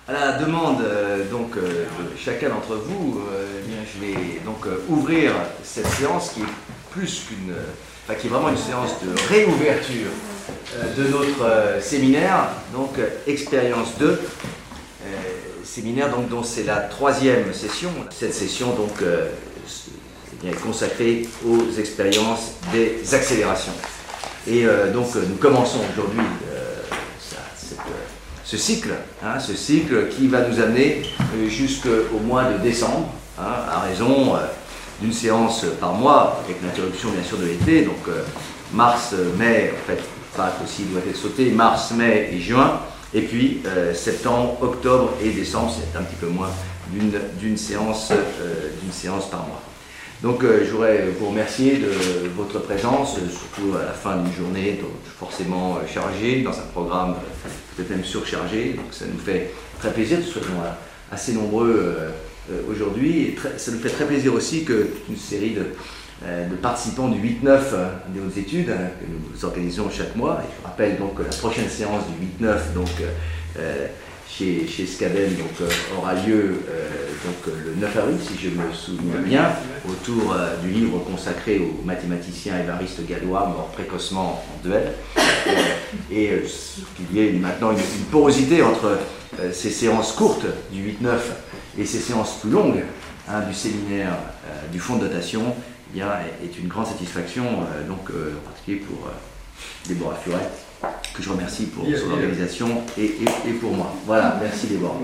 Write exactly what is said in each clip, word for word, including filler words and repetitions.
À la demande euh, donc, euh, de chacun d'entre vous, euh, eh bien, je vais donc euh, ouvrir cette séance qui est plus qu'une, euh, enfin, qui est vraiment une séance de réouverture euh, de notre euh, séminaire, donc euh, Expérience deux, euh, séminaire donc, dont c'est la troisième session. Cette session donc euh, est consacrée aux expériences des accélérations. Et euh, donc nous commençons aujourd'hui euh, cette, euh, ce cycle, hein, ce cycle qui va nous amener euh, jusqu'au mois de décembre, hein, à raison euh, d'une séance par mois, avec l'interruption bien sûr de l'été, donc euh, mars, mai, en fait, Pâques aussi doit être sauté, mars, mai et juin, et puis euh, septembre, octobre et décembre, c'est un petit peu moins d'une d'une séance, euh, d'une séance par mois. Donc euh, je voudrais vous remercier de votre présence, surtout à la fin d'une journée donc, forcément euh, chargée, dans un programme euh, peut-être même surchargé. Donc ça nous fait très plaisir, nous sommes assez nombreux euh, euh, aujourd'hui. Et très, ça nous fait très plaisir aussi que une série de, euh, de participants du huit neuf euh, de nos études hein, que nous organisons chaque mois. Et je rappelle donc que la prochaine séance du huit neuf donc, euh, chez, chez Scadel donc, euh, aura lieu euh, donc, euh, le neuf avril, si je me souviens bien, autour euh, du livre consacré au mathématicien Évariste Galois, mort précocement en duel. Euh, et euh, qu'il y ait maintenant une, une porosité entre euh, ces séances courtes du huit neuf et ces séances plus longues hein, du séminaire euh, du fonds de dotation, eh bien, est une grande satisfaction, euh, donc, euh, en particulier pour euh, Déborah Furet, que je remercie pour son organisation et, et, et pour moi. Voilà, merci Déborah.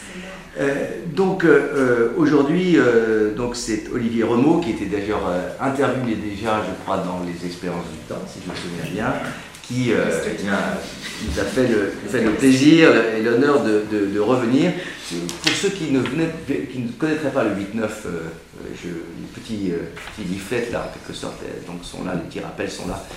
Euh, donc euh, aujourd'hui, euh, donc c'est Olivier Remeau qui était d'ailleurs euh, interviewé déjà, je crois, dans les expériences du temps, si je me souviens bien, qui euh, eh bien, nous a fait le, fait le plaisir et l'honneur de, de, de revenir. Pour ceux qui ne, venaient, qui ne connaîtraient pas le huit neuf, euh, je, les petits, euh, petits leaflets là, en quelque sorte, donc sont là, les petits rappels sont là.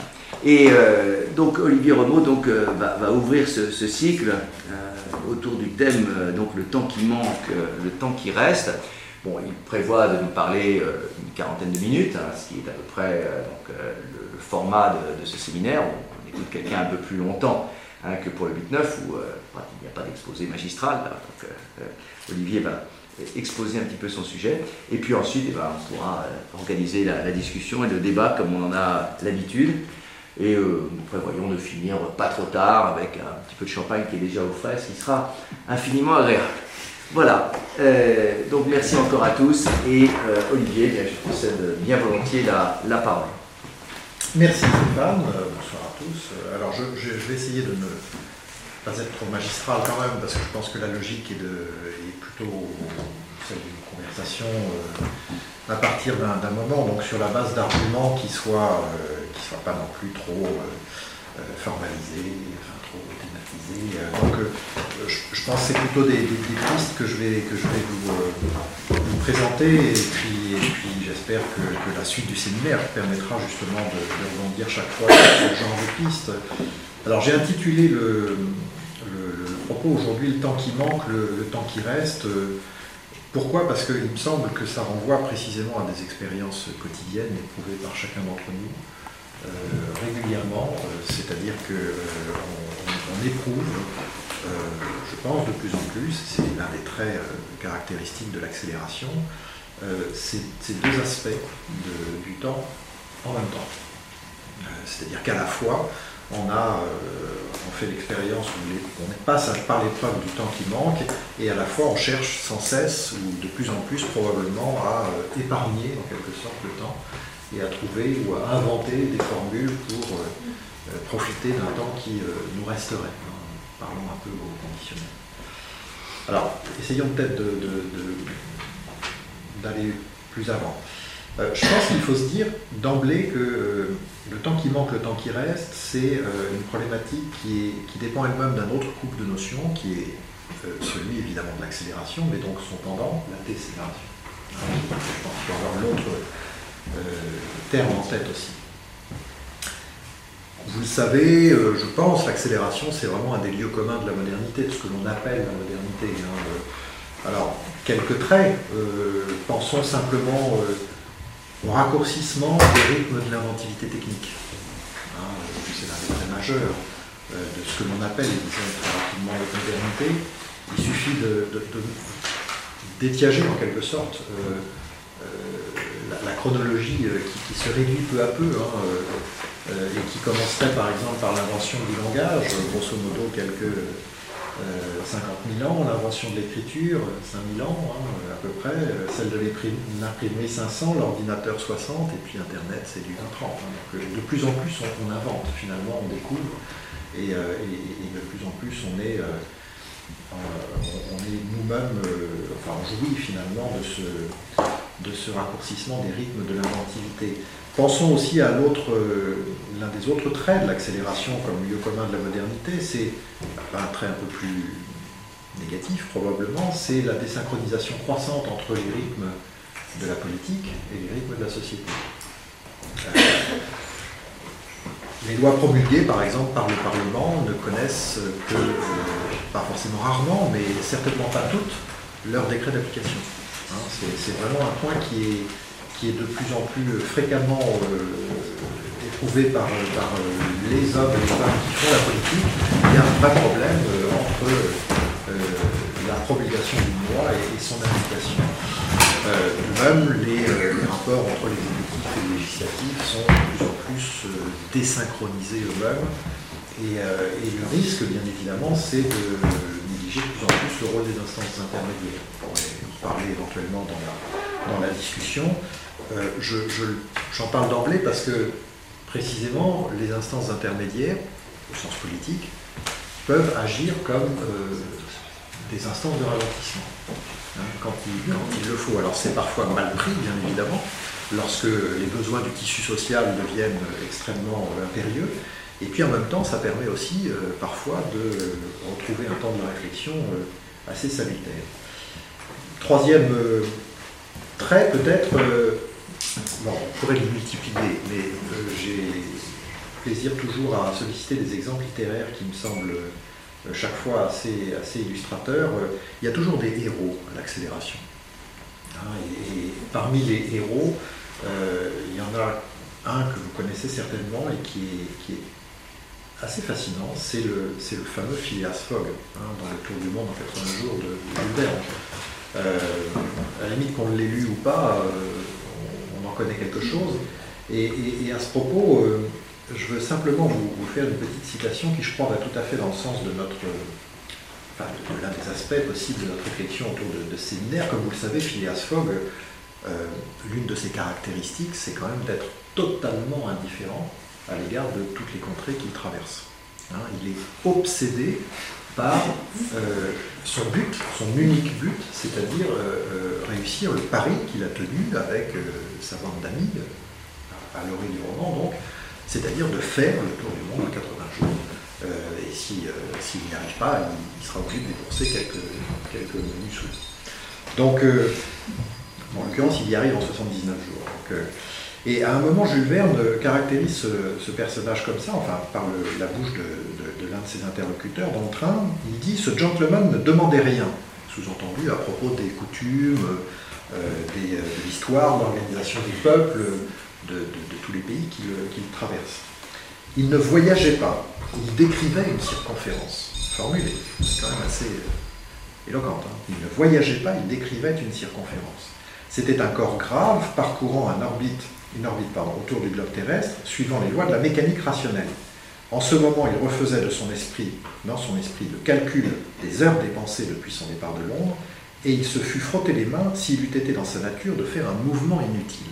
Et euh, donc Olivier Remeau donc, euh, va, va ouvrir ce, ce cycle euh, autour du thème euh, donc le temps qui manque, euh, le temps qui reste. Bon, il prévoit de nous parler euh, une quarantaine de minutes, hein, ce qui est à peu près euh, donc, euh, le, le format de, de ce séminaire. On, on écoute quelqu'un un peu plus longtemps hein, que pour le huit neuf où euh, il n'y a pas d'exposé magistral. Là, donc, euh, Olivier va exposer un petit peu son sujet. Et puis ensuite, eh ben, on pourra euh, organiser la, la discussion et le débat comme on en a l'habitude. Et euh, nous prévoyons de finir pas trop tard avec un petit peu de champagne qui est déjà au frais, ce qui sera infiniment agréable. Voilà, euh, donc merci encore à tous et euh, Olivier, bien, je concède bien volontiers la, la parole. Merci Stéphane, euh, bonsoir à tous. Alors je, je, je vais essayer de ne pas être trop magistral quand même, parce que je pense que la logique est, de, est plutôt celle d'une conversation euh, à partir d'un moment, donc sur la base d'arguments qui soient, euh, qui soient pas non plus trop euh, formalisés, enfin, trop thématisés. Donc euh, je, je pense que c'est plutôt des, des, des pistes que je vais, que je vais vous, euh, vous présenter, et puis, et puis j'espère que, que la suite du séminaire permettra justement de, de rebondir chaque fois sur ce genre de pistes. Alors j'ai intitulé le, le, le propos aujourd'hui « Le temps qui manque, le, le temps qui reste ». Pourquoi? Parce qu'il me semble que ça renvoie précisément à des expériences quotidiennes éprouvées par chacun d'entre nous euh, régulièrement, euh, c'est-à-dire qu'on euh, on, on éprouve, euh, je pense de plus en plus, c'est l'un des traits euh, caractéristiques de l'accélération, euh, ces, ces deux aspects de, du temps en même temps. Euh, c'est-à-dire qu'à la fois, on, a, euh, on fait l'expérience où on passe par l'épreuve du temps qui manque, et à la fois on cherche sans cesse, ou de plus en plus probablement, à euh, épargner en quelque sorte le temps, et à trouver ou à inventer des formules pour euh, profiter d'un temps qui euh, nous resterait. Parlons un peu au conditionnel. Alors, essayons peut-être de, de, de, d'aller plus avant. Euh, je pense qu'il faut se dire d'emblée que euh, le temps qui manque, le temps qui reste, c'est euh, une problématique qui, est, qui dépend elle-même d'un autre couple de notions, qui est euh, celui évidemment de l'accélération, mais donc son pendant, la décélération. Je pense qu'il faut avoir l'autre euh, terme en tête aussi. Vous le savez, euh, je pense, l'accélération, c'est vraiment un des lieux communs de la modernité, de ce que l'on appelle la modernité. Hein. Alors, quelques traits, euh, pensons simplement euh, au raccourcissement des rythmes de l'inventivité technique. Hein, c'est l'un des traits majeurs euh, de ce que l'on appelle, disons très rapidement, la modernité. il suffit de, de, de d'étiager en quelque sorte euh, euh, la, la chronologie euh, qui, qui se réduit peu à peu, hein, euh, euh, et qui commencerait par exemple par l'invention du langage, grosso modo quelques euh, cinquante mille ans, l'invention de l'écriture, cinq mille ans hein, à peu près, euh, celle de l'imprimerie cinq cents, l'ordinateur soixante, et puis Internet c'est du vingt trente. Hein, donc de plus en plus on, on invente, finalement on découvre, et, euh, et, et de plus en plus on est... Euh, on est nous-mêmes, euh, enfin on jouit finalement de ce, de ce raccourcissement des rythmes de l'inventivité. Pensons aussi à l'autre, euh, l'un des autres traits de l'accélération comme lieu commun de la modernité, c'est un trait un peu plus négatif probablement, c'est la désynchronisation croissante entre les rythmes de la politique et les rythmes de la société. Euh, Les lois promulguées, par exemple, par le Parlement ne connaissent que, euh, pas forcément rarement, mais certainement pas toutes, leur décret d'application. Hein, c'est vraiment un point qui est, qui est de plus en plus fréquemment euh, éprouvé par, par les hommes et les femmes qui font la politique. Il y a un vrai problème euh, entre euh, la promulgation d'une loi et, et son application. Euh, même les, euh, les rapports entre l'exécutif et le législatif sont de plus en plus euh, désynchronisés eux-mêmes. Et, euh, et le risque, bien évidemment, c'est de négliger de plus en plus le rôle des instances intermédiaires. On pourrait en parler éventuellement dans la, dans la discussion. Euh, je, je, j'en parle d'emblée parce que, précisément, les instances intermédiaires, au sens politique, peuvent agir comme euh, des instances de ralentissement. Quand il, quand il le faut. Alors c'est parfois mal pris, bien évidemment, lorsque les besoins du tissu social deviennent extrêmement impérieux, et puis en même temps ça permet aussi euh, parfois de retrouver un temps de réflexion euh, assez salutaire. Troisième euh, trait peut-être, euh, bon, on pourrait les multiplier, mais euh, j'ai plaisir toujours à solliciter des exemples littéraires qui me semblent chaque fois assez, assez illustrateur. Il y a toujours des héros à l'accélération. Hein, et, et parmi les héros, euh, il y en a un que vous connaissez certainement et qui est, qui est assez fascinant, c'est le, c'est le fameux Phileas Fogg, hein, dans le Tour du monde en quatre-vingts jours de Jules Verne. Euh, à la limite qu'on l'ait lu ou pas, euh, on, on en connaît quelque chose. Et, et, et à ce propos, euh, je veux simplement vous, vous faire une petite citation qui, je crois, va tout à fait dans le sens de notre, enfin, de, de l'un des aspects possibles de notre réflexion autour de, de ce séminaire. Comme vous le savez, Phileas Fogg, euh, l'une de ses caractéristiques, c'est quand même d'être totalement indifférent à l'égard de toutes les contrées qu'il traverse. Hein, il est obsédé par euh, son but, son unique but, c'est-à-dire euh, euh, réussir le pari qu'il a tenu avec euh, sa bande d'amis, à, à l'orée du roman donc, c'est-à-dire de faire le tour du monde en quatre-vingts jours. Euh, et si, euh, s'il n'y arrive pas, il, il sera obligé de débourser quelques, quelques menus sous. Donc, euh, bon, en l'occurrence, il y arrive en soixante-dix-neuf jours. Donc, euh, et à un moment, Jules Verne caractérise ce, ce personnage comme ça, enfin, par le, la bouche de, de, de l'un de ses interlocuteurs dans le train. Il dit « Ce gentleman ne demandait rien », sous-entendu à propos des coutumes, euh, des, de l'histoire, de l'organisation des peuples, De, de, de tous les pays qu'il qu'il traverse. Il ne voyageait pas, il décrivait une circonférence. Formulée, c'est quand même assez euh, éloquente. Hein. Il ne voyageait pas, il décrivait une circonférence. C'était un corps grave parcourant un orbite, une orbite pardon, autour du globe terrestre, suivant les lois de la mécanique rationnelle. En ce moment, il refaisait de son esprit, dans son esprit, le calcul des heures dépensées depuis son départ de Londres, et il se fût frotté les mains s'il eût été dans sa nature de faire un mouvement inutile.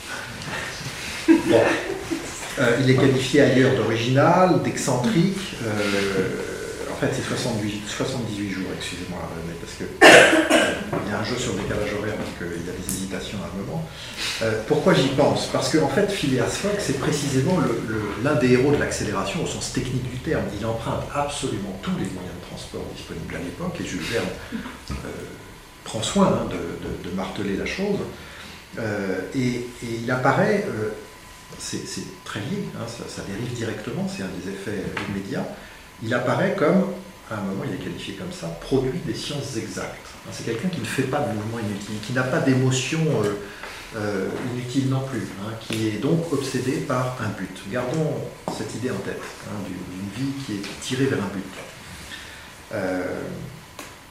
Bon. Euh, il est qualifié ailleurs d'original, d'excentrique. Euh, en fait, c'est soixante-dix-huit jours, excusez-moi, parce que euh, il y a un jeu sur le décalage horaire, donc euh, il y a des hésitations à un moment. Euh, pourquoi j'y pense? Parce qu'en en fait, Phileas Fogg, c'est précisément l'un des héros de l'accélération au sens technique du terme. Il emprunte absolument tous les moyens de transport disponibles à l'époque, et Jules Verne euh, prend soin hein, de, de, de marteler la chose. Euh, et, et il apparaît, euh, c'est très lié, hein, ça, ça dérive directement, c'est un des effets immédiats, il apparaît comme, à un moment il est qualifié comme ça, produit des sciences exactes. Hein, c'est quelqu'un qui ne fait pas de mouvement inutile, qui n'a pas d'émotion euh, euh, inutile non plus, hein, qui est donc obsédé par un but. Gardons cette idée en tête, hein, d'une vie qui est tirée vers un but. Euh,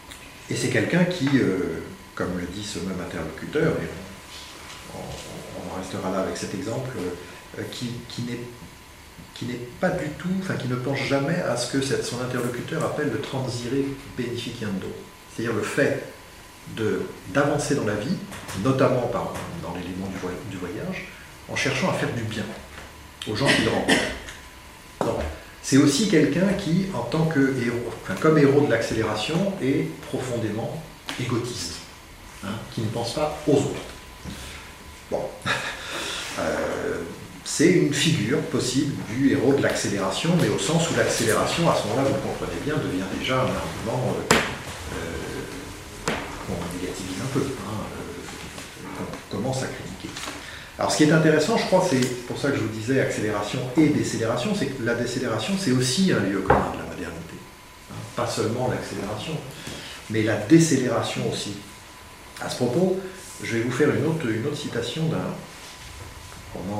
Et c'est quelqu'un qui, euh, comme le dit ce même interlocuteur, et on, on, on restera là avec cet exemple, euh, qui, qui n'est qui n'est pas du tout, enfin qui ne pense jamais à ce que cette, son interlocuteur appelle le transire beneficiando, c'est-à-dire le fait de, d'avancer dans la vie, notamment par, dans l'élément du, voy, du voyage, en cherchant à faire du bien aux gens qu'il rencontre. Donc, c'est aussi quelqu'un qui, en tant que héros, enfin, comme héros de l'accélération, est profondément égotiste, hein, qui ne pense pas aux autres. Bon. Euh, c'est une figure possible du héros de l'accélération, mais au sens où l'accélération, à ce moment-là, vous le comprenez bien, devient déjà un argument euh, euh, qu'on négativise un peu, hein, euh, qu'on commence à critiquer. Alors ce qui est intéressant, je crois, c'est pour ça que je vous disais accélération et décélération, c'est que la décélération, c'est aussi un lieu commun de la modernité. Hein, pas seulement l'accélération, mais la décélération aussi. À ce propos, je vais vous faire une autre, une autre citation d'un roman...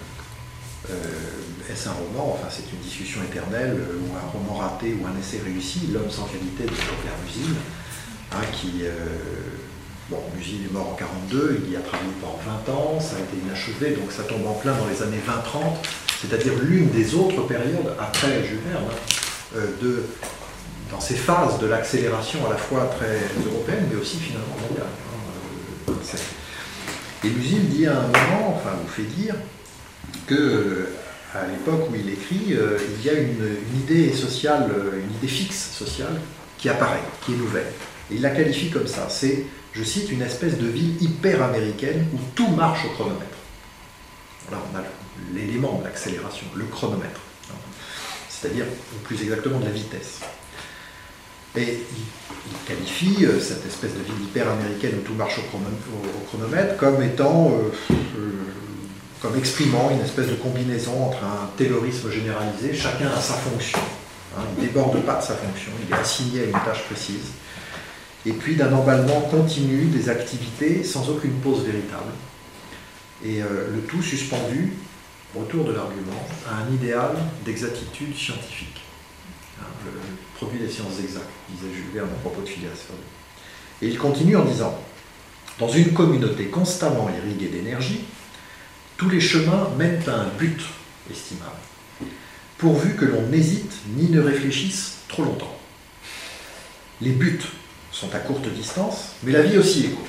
Euh, est-ce un roman? Enfin, c'est une discussion éternelle, euh, ou un roman raté, ou un essai réussi, L'homme sans qualité de Robert Musil, hein, qui, euh, bon, Musil est mort en quarante-deux, il y a travaillé pendant vingt ans, ça a été inachevé, donc ça tombe en plein dans les années vingt trente, c'est-à-dire l'une des autres périodes, après Jules Verne, hein, euh, de, dans ces phases de l'accélération à la fois très européenne, mais aussi finalement mondiale. Hein, euh, et Musil dit à un moment, enfin, vous fait dire, que à l'époque où il écrit, euh, il y a une, une idée sociale, une idée fixe sociale qui apparaît, qui est nouvelle. Et il la qualifie comme ça. C'est, je cite, une espèce de ville hyper américaine où tout marche au chronomètre. Là, on a l'élément de l'accélération, le chronomètre. C'est-à-dire, plus exactement, de la vitesse. Et il, il qualifie euh, cette espèce de ville hyper américaine où tout marche au, chrono, au, au chronomètre comme étant... Euh, euh, comme exprimant une espèce de combinaison entre un taylorisme généralisé, chacun a sa fonction, hein, il ne déborde pas de sa fonction, il est assigné à une tâche précise, et puis d'un emballement continu des activités sans aucune pause véritable, et euh, le tout suspendu, autour de l'argument, à un idéal d'exactitude scientifique, hein, le produit des sciences exactes, disait Jules Verne à propos de Phileas Fogg. Et il continue en disant, dans une communauté constamment irriguée d'énergie, tous les chemins mènent à un but estimable, pourvu que l'on n'hésite ni ne réfléchisse trop longtemps. Les buts sont à courte distance, mais la vie aussi est courte.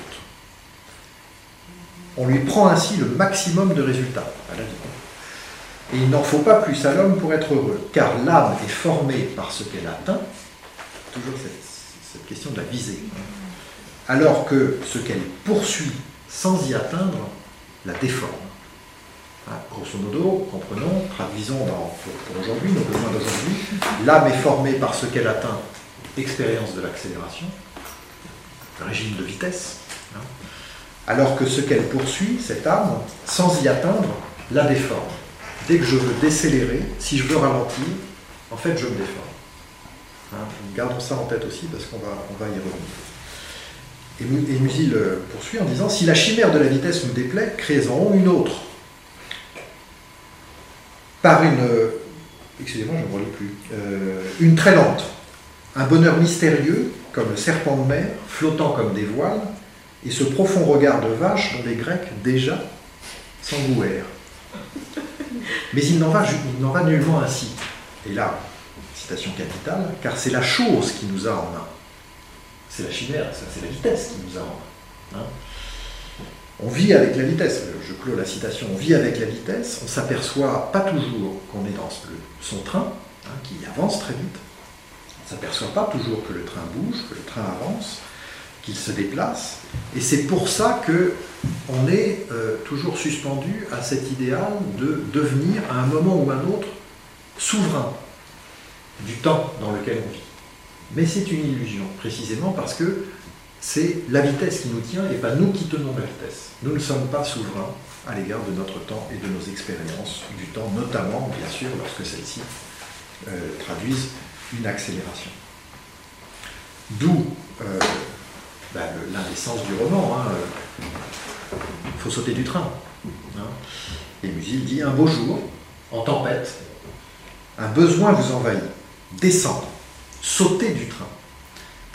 On lui prend ainsi le maximum de résultats à la vie. Et il n'en faut pas plus à l'homme pour être heureux, car l'âme est formée par ce qu'elle atteint, toujours cette, cette question de la visée, alors que ce qu'elle poursuit sans y atteindre la déforme. Hein, grosso modo, comprenons, traduisons dans, pour, pour aujourd'hui, nos besoins d'aujourd'hui, l'âme est formée par ce qu'elle atteint, expérience de l'accélération, le régime de vitesse, hein, alors que ce qu'elle poursuit, cette âme, sans y atteindre, la déforme. Dès que je veux décélérer, si je veux ralentir, en fait je me déforme. Hein, gardons ça en tête aussi parce qu'on va, on va y revenir. Et, et Musil poursuit en disant, si la chimère de la vitesse nous déplaît, créons une autre. Par une, excusez-moi, je ne me relis plus, euh, une très lente, un bonheur mystérieux, comme le serpent de mer, flottant comme des voiles, et ce profond regard de vache dont les Grecs déjà s'engouèrent. Mais il n'en va, il n'en va nullement ainsi. Et là, citation capitale, car c'est la chose qui nous a en main. C'est la chimère, ça, c'est la vitesse qui nous a en main. Hein. On vit avec la vitesse, je clôt la citation, on vit avec la vitesse, on ne s'aperçoit pas toujours qu'on est dans son train, hein, qui avance très vite, on ne s'aperçoit pas toujours que le train bouge, que le train avance, qu'il se déplace, et c'est pour ça qu'on est euh, toujours suspendu à cet idéal de devenir, à un moment ou à un autre, souverain du temps dans lequel on vit. Mais c'est une illusion, précisément parce que c'est la vitesse qui nous tient et pas nous qui tenons la vitesse. Nous ne sommes pas souverains à l'égard de notre temps et de nos expériences du temps, notamment, bien sûr, lorsque celles-ci euh, traduisent une accélération. D'où euh, ben, l'indécence du roman. Il hein, faut sauter du train. Hein. Et Musil dit, un beau jour, en tempête, un besoin vous envahit. Descendre, sauter du train.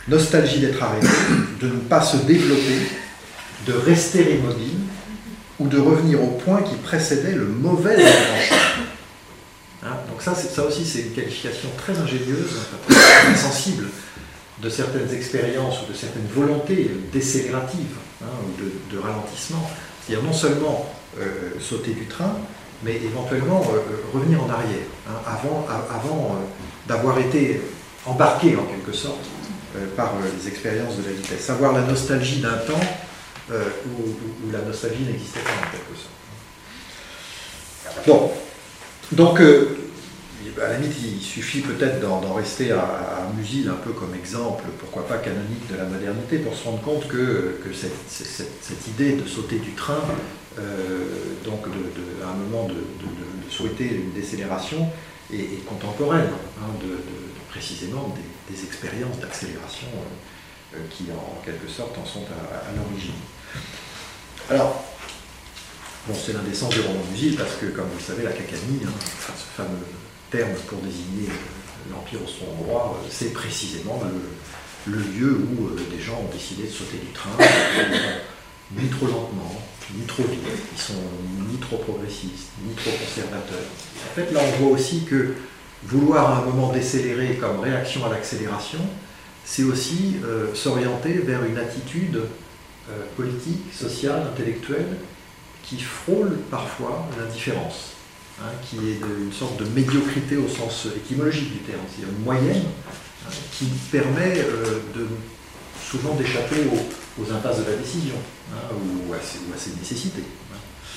nostalgie d'être arrêté, de ne pas se développer, de rester immobile, ou de revenir au point qui précédait le mauvais embranchement. Hein, donc ça, ça aussi, c'est une qualification très ingénieuse, très sensible de certaines expériences ou de certaines volontés décélératives, hein, ou de, de ralentissement. C'est-à-dire non seulement euh, sauter du train, mais éventuellement euh, revenir en arrière, hein, avant, avant euh, d'avoir été embarqué en quelque sorte euh, par euh, les expériences de la vitesse. Avoir la nostalgie d'un temps euh, où, où, où la nostalgie n'existait pas en quelque sorte. Bon, donc euh, à la limite il suffit peut-être d'en rester à, à Musil un peu comme exemple, pourquoi pas canonique de la modernité, pour se rendre compte que, que cette, cette, cette idée de sauter du train, Euh, donc de, de, à un moment de, de, de souhaiter une décélération est, est contemporaine, hein, de, de, de, précisément des, des expériences d'accélération euh, qui en quelque sorte en sont à, à l'origine. Alors, bon, c'est l'indécence du roman Musil parce que, comme vous le savez, la cacanie, hein, ce fameux terme pour désigner l'Empire austro-hongrois, euh, c'est précisément le, le lieu où euh, des gens ont décidé de sauter du train, ni trop lentement, ni trop vite, ils sont ni trop progressistes, ni trop conservateurs. En fait, là, on voit aussi que vouloir à un moment décélérer comme réaction à l'accélération, c'est aussi euh, s'orienter vers une attitude euh, politique, sociale, intellectuelle, qui frôle parfois l'indifférence, hein, qui est de, une sorte de médiocrité au sens étymologique du terme, c'est-à-dire une moyenne, hein, qui permet euh, de, souvent d'échapper aux aux impasses de la décision, hein, ou, à ses, ou à ses nécessités. Hein.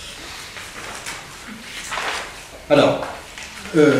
Alors, euh,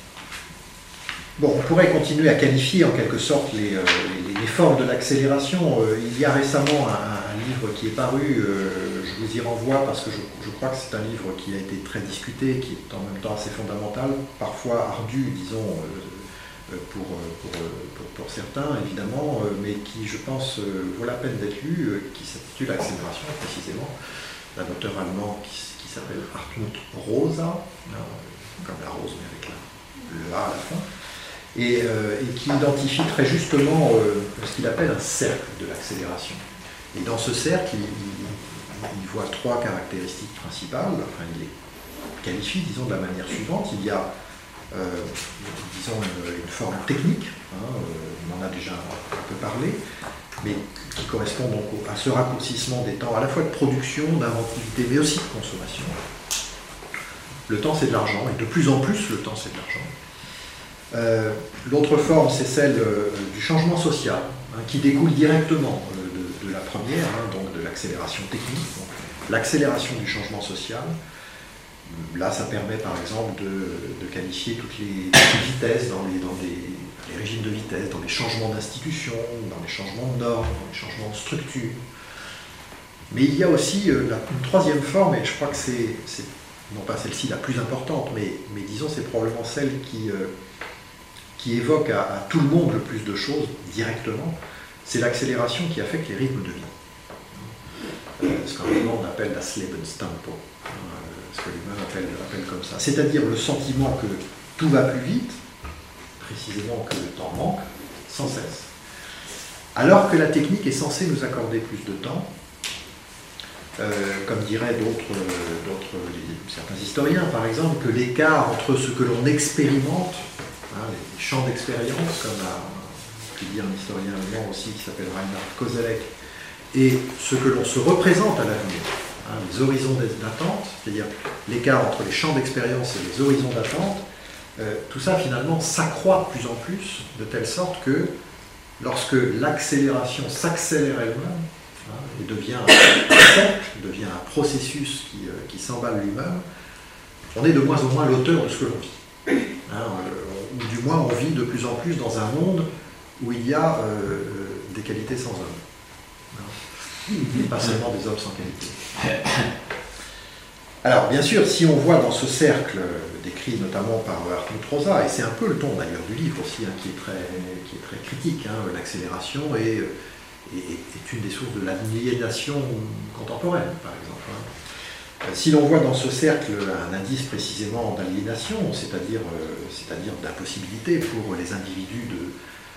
bon, on pourrait continuer à qualifier en quelque sorte les, euh, les, les formes de l'accélération. Euh, il y a récemment un, un livre qui est paru, euh, je vous y renvoie parce que je, je crois que c'est un livre qui a été très discuté, qui est en même temps assez fondamental, parfois ardu, disons, euh, Pour, pour, pour, pour certains, évidemment, mais qui, je pense, vaut la peine d'être lu, qui s'intitule Accélération, précisément, d'un auteur allemand qui, qui s'appelle Hartmut Rosa, comme la rose, mais avec la, le A à la fin, et, euh, et qui identifie très justement euh, ce qu'il appelle un cercle de l'accélération. Et dans ce cercle, il, il, il voit trois caractéristiques principales, enfin, il les qualifie, disons, de la manière suivante. Il y a Euh, disons une, une forme technique, hein, euh, on en a déjà un peu parlé, mais qui correspond donc à ce raccourcissement des temps à la fois de production, d'inventivité, mais aussi de consommation. Le temps c'est de l'argent, et de plus en plus le temps c'est de l'argent. Euh, L'autre forme c'est celle euh, du changement social, hein, qui découle directement euh, de, de la première, hein, donc de l'accélération technique, l'accélération du changement social. Là, ça permet par exemple de, de qualifier toutes les, toutes les vitesses dans, les, dans les, les régimes de vitesse, dans les changements d'institution, dans les changements de normes, dans les changements de structure. Mais il y a aussi euh, la, une troisième forme, et je crois que c'est, non pas celle-ci la plus importante, mais, mais disons c'est probablement celle qui, euh, qui évoque à, à tout le monde le plus de choses directement, c'est l'accélération qui affecte les rythmes de vie. Euh, ce qu'en allemand on appelle das Lebenstempo. Ce que l'humain appelle, appelle comme ça. C'est-à-dire le sentiment que tout va plus vite, précisément que le temps manque, sans cesse. Alors que la technique est censée nous accorder plus de temps, euh, comme diraient d'autres, d'autres, certains historiens, par exemple, que l'écart entre ce que l'on expérimente, hein, les champs d'expérience, comme a pu dire un historien allemand aussi qui s'appelle Reinhard Koselleck, et ce que l'on se représente à l'avenir, hein, les horizons d'attente, c'est-à-dire l'écart entre les champs d'expérience et les horizons d'attente, euh, tout ça finalement s'accroît de plus en plus, de telle sorte que lorsque l'accélération s'accélère elle-même, hein, et devient un cercle, devient un processus qui, euh, qui s'emballe lui-même, on est de moins en moins l'auteur de ce que l'on vit. Hein, euh, ou du moins on vit de plus en plus dans un monde où il y a euh, des qualités sans hommes. Et pas seulement des hommes sans qualité. Alors, bien sûr, si on voit dans ce cercle, décrit notamment par Hartmut Rosa, et c'est un peu le ton d'ailleurs du livre aussi, hein, qui, est très, qui est très critique, hein, l'accélération est, est, est une des sources de l'aliénation contemporaine, par exemple. Hein. Si l'on voit dans ce cercle un indice précisément d'aliénation, c'est-à-dire, euh, c'est-à-dire d'impossibilité pour les individus de,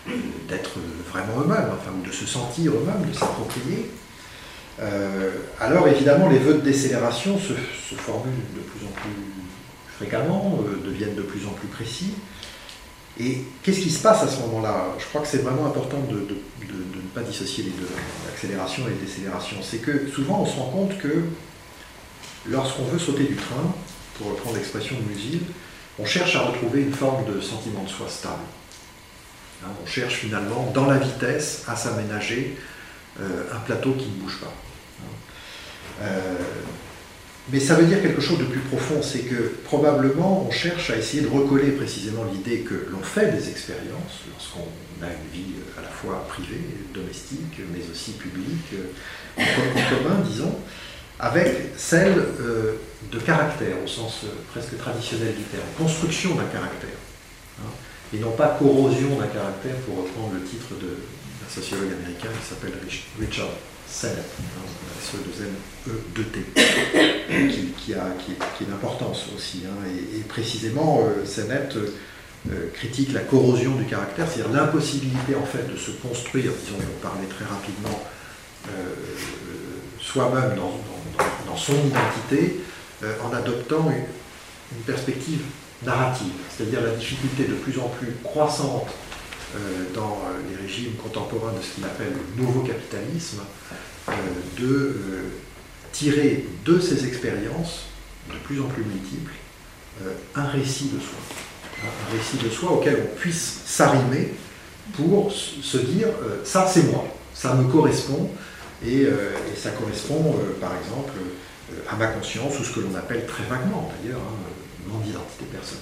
d'être vraiment eux-mêmes, enfin, ou de se sentir eux-mêmes, de s'approprier. Euh, alors évidemment, les vœux de décélération se, se formulent de plus en plus fréquemment, euh, deviennent de plus en plus précis. Et qu'est-ce qui se passe à ce moment-là? Je crois que c'est vraiment important de, de, de, de ne pas dissocier les deux, l'accélération et la décélération. C'est que souvent on se rend compte que lorsqu'on veut sauter du train, pour reprendre l'expression de Musil, on cherche à retrouver une forme de sentiment de soi stable. Hein, on cherche finalement, dans la vitesse, à s'aménager euh, un plateau qui ne bouge pas. Hein. Euh, mais ça veut dire quelque chose de plus profond, c'est que probablement on cherche à essayer de recoller précisément l'idée que l'on fait des expériences lorsqu'on a une vie à la fois privée, domestique, mais aussi publique, en commun, disons, avec celle euh, de caractère, au sens euh, presque traditionnel du terme, construction d'un caractère, hein, et non pas corrosion d'un caractère, pour reprendre le titre d'un sociologue américain qui s'appelle Richard Sennett, hein, S E deux N E deux T, qui, qui a qui, qui est d'importance aussi, hein, et, et précisément euh, Sennett euh, critique la corrosion du caractère, c'est-à-dire l'impossibilité en fait de se construire, disons, pour parler très rapidement, euh, soi-même dans, dans, dans son identité, euh, en adoptant une, une perspective narrative, c'est-à-dire la difficulté de plus en plus croissante euh, dans les régimes contemporains de ce qu'il appelle le nouveau capitalisme, euh, de euh, tirer de ces expériences, de plus en plus multiples, euh, un récit de soi. Un récit de soi auquel on puisse s'arrimer pour se dire euh, ça c'est moi, ça me correspond. Et, euh, et ça correspond, euh, par exemple, euh, à ma conscience, ou ce que l'on appelle très vaguement, d'ailleurs, hein, mon identité personnelle.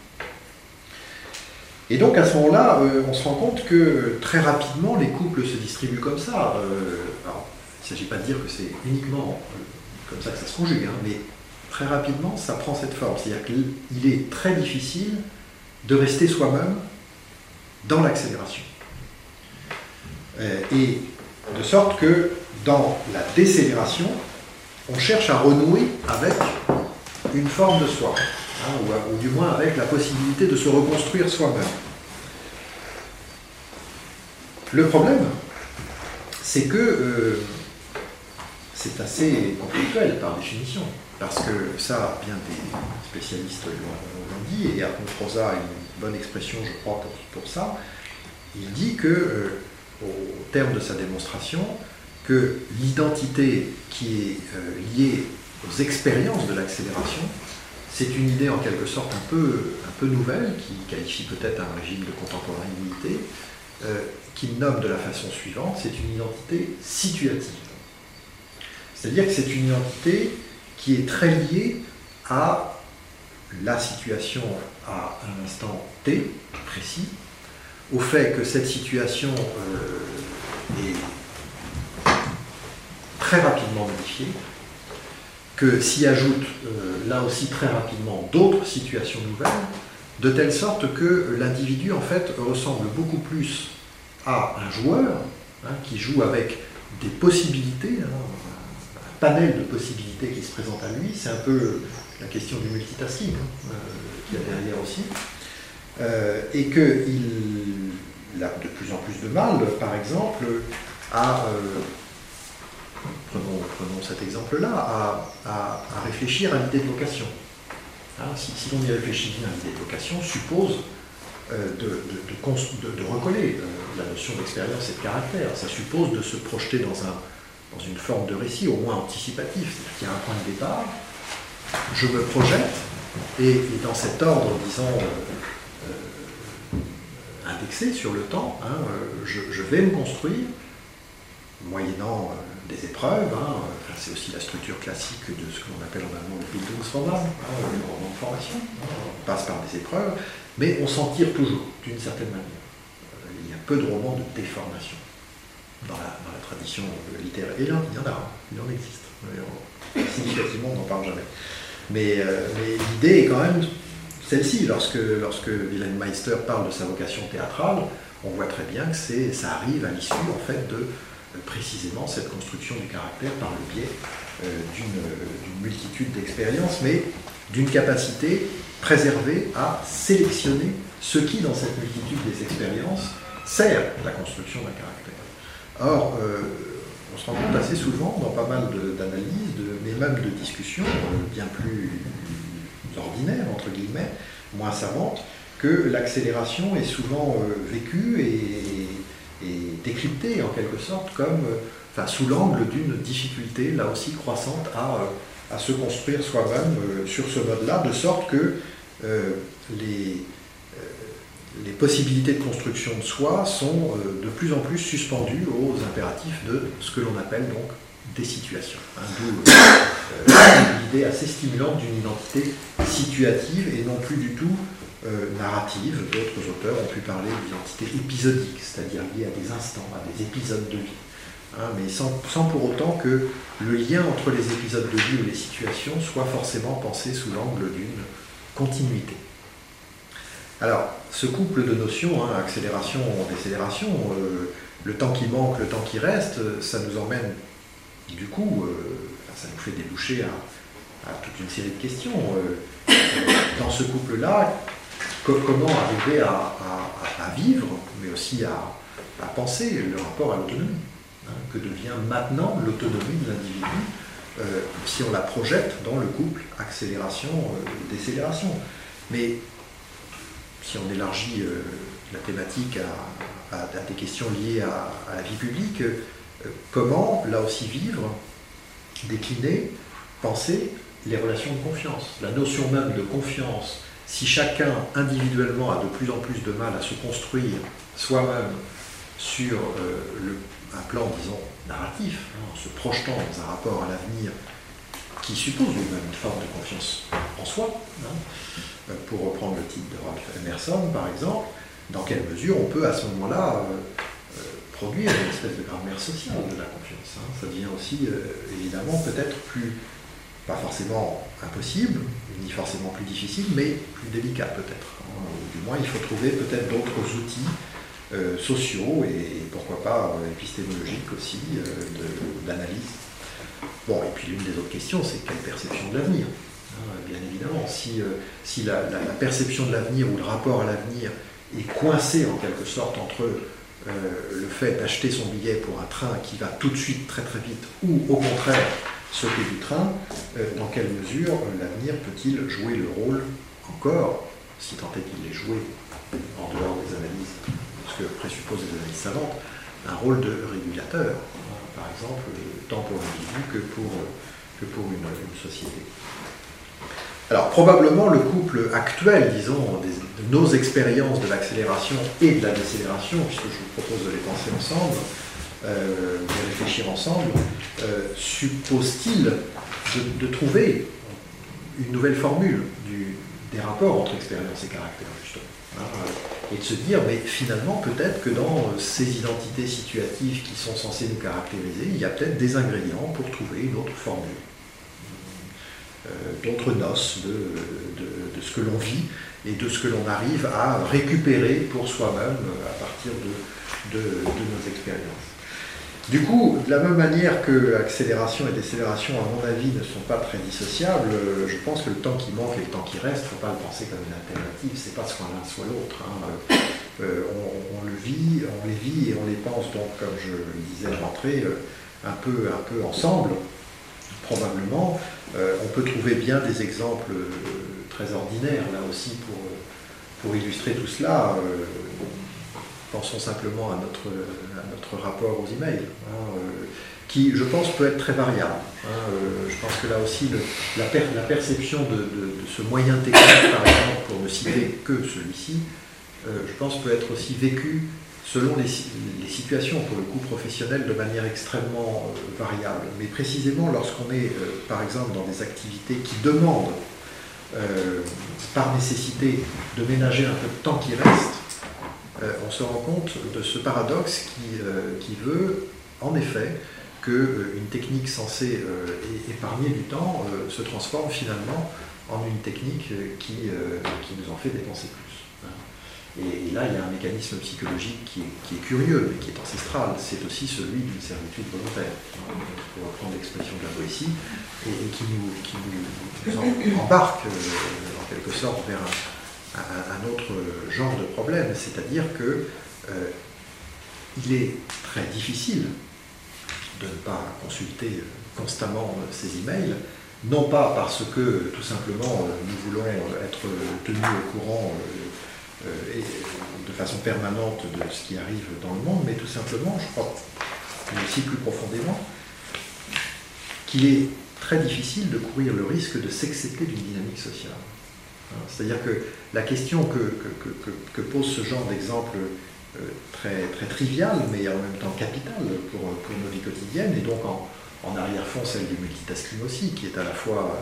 Et donc, à ce moment-là, euh, on se rend compte que très rapidement, les couples se distribuent comme ça. Euh, alors, il ne s'agit pas de dire que c'est uniquement euh, comme ça que ça se conjugue, hein, mais très rapidement, ça prend cette forme. C'est-à-dire qu'il est très difficile de rester soi-même dans l'accélération. Euh, et de sorte que dans la décélération, on cherche à renouer avec une forme de soi, hein, ou, ou du moins avec la possibilité de se reconstruire soi-même. Le problème, c'est que euh, c'est assez conflictuel par définition, parce que ça, bien des spécialistes l'ont dit, et Hartmut Rosa a une bonne expression, je crois, pour, pour ça. Il dit que euh, au terme de sa démonstration, que l'identité qui est euh, liée aux expériences de l'accélération, c'est une idée en quelque sorte un peu, un peu nouvelle, qui qualifie peut-être un régime de contemporanéité, euh, qui nomme de la façon suivante, c'est une identité situative. C'est-à-dire que c'est une identité qui est très liée à la situation à un instant T précis, au fait que cette situation euh, est très rapidement modifiée, que s'y ajoutent euh, là aussi très rapidement d'autres situations nouvelles, de telle sorte que l'individu en fait ressemble beaucoup plus à un joueur, hein, qui joue avec des possibilités, hein, un panel de possibilités qui se présente à lui. C'est un peu la question du multitasking, hein, euh, qu'il y a derrière aussi. Euh, et qu'il a de plus en plus de mal, par exemple, à, euh, prenons, prenons cet exemple-là, à, à, à réfléchir à l'idée de vocation. Hein, si, si l'on y réfléchit bien, l'idée de vocation suppose euh, de, de, de, de, de recoller euh, la notion d'expérience et de caractère. Ça suppose de se projeter dans, un, dans une forme de récit, au moins anticipatif, c'est-à-dire qu'il y a un point de départ, je me projette, et, et dans cet ordre, disons, euh, euh, indexé sur le temps, hein, euh, je, je vais me construire, moyennant euh, des épreuves, hein, enfin, c'est aussi la structure classique de ce que l'on appelle en allemand le Bildungsroman, hein, le roman de formation, hein, on passe par des épreuves, mais on s'en tire toujours, d'une certaine manière. Euh, il y a peu de romans de déformation dans la, dans la tradition littéraire, et là, il y en a, il en existe, on, significativement on n'en parle jamais. Mais, euh, mais l'idée est quand même celle-ci. Lorsque, lorsque Wilhelm Meister parle de sa vocation théâtrale, on voit très bien que ça arrive à l'issue en fait, de euh, précisément cette construction du caractère par le biais euh, d'une multitude d'expériences, mais d'une capacité préservée à sélectionner ce qui, dans cette multitude des expériences, sert la construction d'un caractère. Or, euh, on se rend compte assez souvent, dans pas mal d'analyses, mais même de discussions euh, bien plus ordinaires, entre guillemets, moins savantes, que l'accélération est souvent euh, vécue et, et, et décryptée, en quelque sorte, comme, euh, enfin, sous l'angle d'une difficulté, là aussi croissante, à, euh, à se construire soi-même euh, sur ce mode-là, de sorte que euh, les... les possibilités de construction de soi sont de plus en plus suspendues aux impératifs de ce que l'on appelle donc des situations. Hein, D'où euh, l'idée assez stimulante d'une identité situative et non plus du tout euh, narrative. D'autres auteurs ont pu parler d'identité épisodique, c'est-à-dire liée à des instants, à des épisodes de vie. Hein, mais sans, sans pour autant que le lien entre les épisodes de vie ou les situations soit forcément pensé sous l'angle d'une continuité. Alors, ce couple de notions, hein, accélération, décélération, euh, le temps qui manque, le temps qui reste, ça nous emmène, du coup, euh, ça nous fait déboucher à, à toute une série de questions. Euh, dans ce couple-là, co comment arriver à, à, à vivre, mais aussi à, à penser le rapport à l'autonomie, hein, que devient maintenant l'autonomie de l'individu, euh, si on la projette dans le couple accélération-décélération. Mais si on élargit euh, la thématique à, à, à des questions liées à, à la vie publique, euh, comment, là aussi, vivre, décliner, penser les relations de confiance, la notion même de confiance. Si chacun, individuellement, a de plus en plus de mal à se construire soi-même sur euh, le, un plan, disons, narratif, hein, en se projetant dans un rapport à l'avenir qui suppose lui-même une forme de confiance en soi, hein, pour reprendre le titre de Ralph Emerson, par exemple, dans quelle mesure on peut à ce moment-là euh, euh, produire une espèce de grammaire sociale de la confiance. Hein. Ça devient aussi, euh, évidemment, peut-être plus, pas forcément impossible, ni forcément plus difficile, mais plus délicat peut-être. Hein. Du moins, il faut trouver peut-être d'autres outils euh, sociaux et pourquoi pas euh, épistémologiques aussi, euh, d'analyse. Bon, et puis l'une des autres questions, c'est quelle perception de l'avenir ? Bien évidemment, si, euh, si la, la, la perception de l'avenir ou le rapport à l'avenir est coincé en quelque sorte entre euh, le fait d'acheter son billet pour un train qui va tout de suite très très vite ou au contraire sauter du train, euh, dans quelle mesure euh, l'avenir peut-il jouer le rôle encore, si tant est qu'il est joué en dehors des analyses, ce que présupposent les analyses savantes, un rôle de régulateur, hein, par exemple, tant pour l'individu que pour, que pour une, une société. Alors, probablement, le couple actuel, disons, des, de nos expériences de l'accélération et de la décélération, puisque je vous propose de les penser ensemble, euh, de réfléchir ensemble, euh, suppose-t-il de, de trouver une nouvelle formule du, des rapports entre expérience et caractère, justement, hein, et de se dire, mais finalement, peut-être que dans ces identités situatives qui sont censées nous caractériser, il y a peut-être des ingrédients pour trouver une autre formule. D'autres noces de, de, de ce que l'on vit et de ce que l'on arrive à récupérer pour soi-même à partir de, de, de nos expériences. Du coup, de la même manière que accélération et décélération, à mon avis, ne sont pas très dissociables, je pense que le temps qui manque et le temps qui reste, il ne faut pas le penser comme une alternative, c'est pas soit l'un soit l'autre. Hein. Euh, on, on le vit, on les vit et on les pense donc, comme je le disais d'entrée, un peu, un peu ensemble. Probablement, euh, on peut trouver bien des exemples euh, très ordinaires, là aussi, pour, pour illustrer tout cela. Euh, pensons simplement à notre, à notre rapport aux emails, hein, euh, qui, je pense, peut être très variable. Hein, euh, je pense que là aussi, le, la, per, la perception de, de, de ce moyen technique, par exemple, pour ne citer que celui-ci, euh, je pense, peut être aussi vécue selon les, les situations, pour le coup professionnel, de manière extrêmement euh, variable. Mais précisément lorsqu'on est, euh, par exemple, dans des activités qui demandent, euh, par nécessité, de ménager un peu de temps qui reste, euh, on se rend compte de ce paradoxe qui, euh, qui veut, en effet, qu'une euh, technique censée euh, épargner du temps euh, se transforme finalement en une technique qui, euh, qui nous en fait dépenser plus. Et là, il y a un mécanisme psychologique qui est, qui est curieux, mais qui est ancestral. C'est aussi celui d'une servitude volontaire, pour reprendre l'expression de la Boétie, et, et qui nous, qui nous, nous embarque, euh, en quelque sorte, vers un, un, un autre genre de problème. C'est-à-dire que, euh, il est très difficile de ne pas consulter constamment ces emails, non pas parce que tout simplement nous voulons être tenus au courant et de façon permanente de ce qui arrive dans le monde, mais tout simplement, je crois, mais aussi plus profondément, qu'il est très difficile de courir le risque de s'excéder d'une dynamique sociale. C'est-à-dire que la question que, que, que, que pose ce genre d'exemple euh, très, très trivial, mais en même temps capital pour, pour nos vies quotidiennes, et donc en, en arrière-fond celle du multitasking aussi, qui est à la fois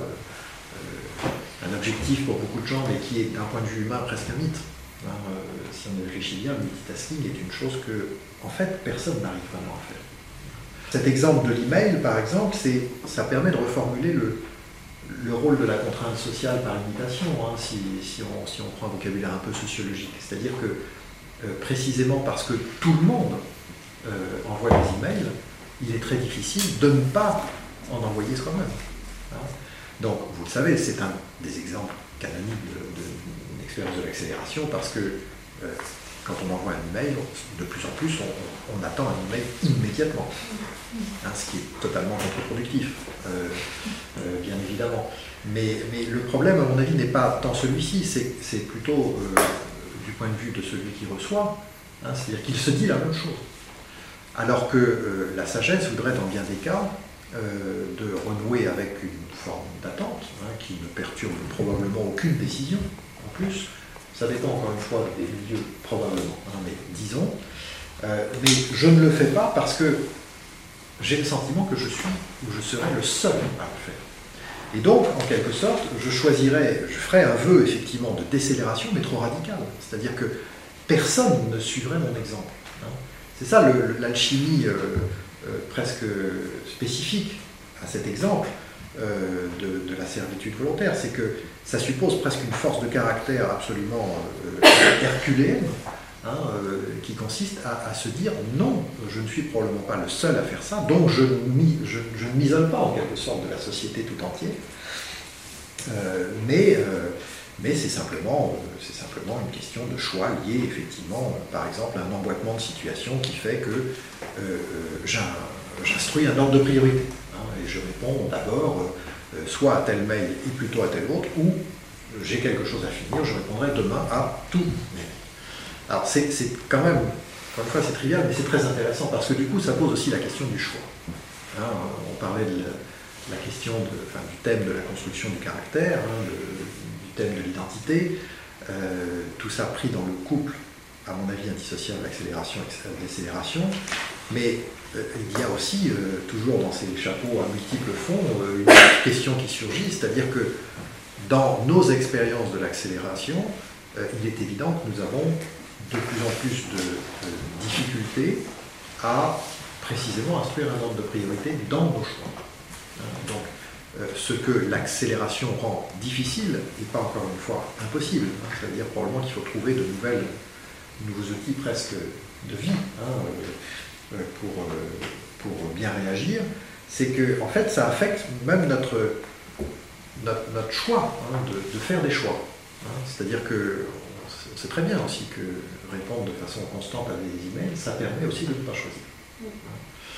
euh, un objectif pour beaucoup de gens, mais qui est d'un point de vue humain presque un mythe. Hein, euh, si on réfléchit bien, le multitasking est une chose que, en fait, personne n'arrive vraiment à faire. Cet exemple de l'email, par exemple, ça permet de reformuler le, le rôle de la contrainte sociale par imitation, hein, si, si, on, si on prend un vocabulaire un peu sociologique. C'est-à-dire que, euh, précisément parce que tout le monde euh, envoie des emails, il est très difficile de ne pas en envoyer soi-même. Hein. Donc, vous le savez, c'est un des exemples canoniques d'une expérience de l'accélération, parce que euh, quand on envoie un email, de plus en plus, on, on attend un email immédiatement, hein, ce qui est totalement contre-productif, euh, euh, bien évidemment. Mais, mais le problème, à mon avis, n'est pas tant celui-ci, c'est plutôt euh, du point de vue de celui qui reçoit, hein, c'est-à-dire qu'il se dit la même chose. Alors que euh, la sagesse voudrait, dans bien des cas, euh, de renouer avec une forme d'attente, hein, qui ne perturbe probablement aucune décision, en plus. Ça dépend encore une fois des milieux, probablement, hein, mais disons. Euh, mais je ne le fais pas parce que j'ai le sentiment que je suis, ou je serai le seul à le faire. Et donc, en quelque sorte, je choisirais, je ferais un vœu, effectivement, de décélération, mais trop radical. C'est-à-dire que personne ne suivrait mon exemple. Hein. C'est ça l'alchimie euh, euh, presque spécifique à cet exemple. Euh, de, de la servitude volontaire, c'est que ça suppose presque une force de caractère absolument euh, herculéenne, hein, euh, qui consiste à, à se dire non, je ne suis probablement pas le seul à faire ça, donc je, je, je ne m'isole pas en quelque sorte de la société tout entière, euh, mais, euh, mais c'est simplement, euh, c'est simplement une question de choix lié effectivement, euh, par exemple, à un emboîtement de situation qui fait que euh, j'instruis un ordre de priorité. Et je réponds d'abord euh, soit à tel mail et plutôt à tel autre, ou euh, j'ai quelque chose à finir, je répondrai demain à tout mail. Alors c'est quand même, encore une fois c'est trivial, mais c'est très intéressant parce que du coup ça pose aussi la question du choix. Hein, on parlait de la, la question de, enfin, du thème de la construction du caractère, hein, le, du thème de l'identité, euh, tout ça pris dans le couple, à mon avis indissociable, l'accélération et décélération, mais il y a aussi, euh, toujours dans ces chapeaux à multiples fonds, euh, une question qui surgit, c'est-à-dire que dans nos expériences de l'accélération, euh, il est évident que nous avons de plus en plus de, de difficultés à précisément instruire un ordre de priorité dans nos choix. Hein, donc, euh, ce que l'accélération rend difficile n'est pas encore une fois impossible. Hein, c'est-à-dire probablement qu'il faut trouver de nouvelles, nouveaux outils presque de vie. Hein, euh, Pour, pour bien réagir, c'est que en fait ça affecte même notre, notre, notre choix, hein, de, de faire des choix. Hein. C'est-à-dire que c'est très bien aussi que répondre de façon constante à des emails, ça permet aussi de ne pas choisir. Hein.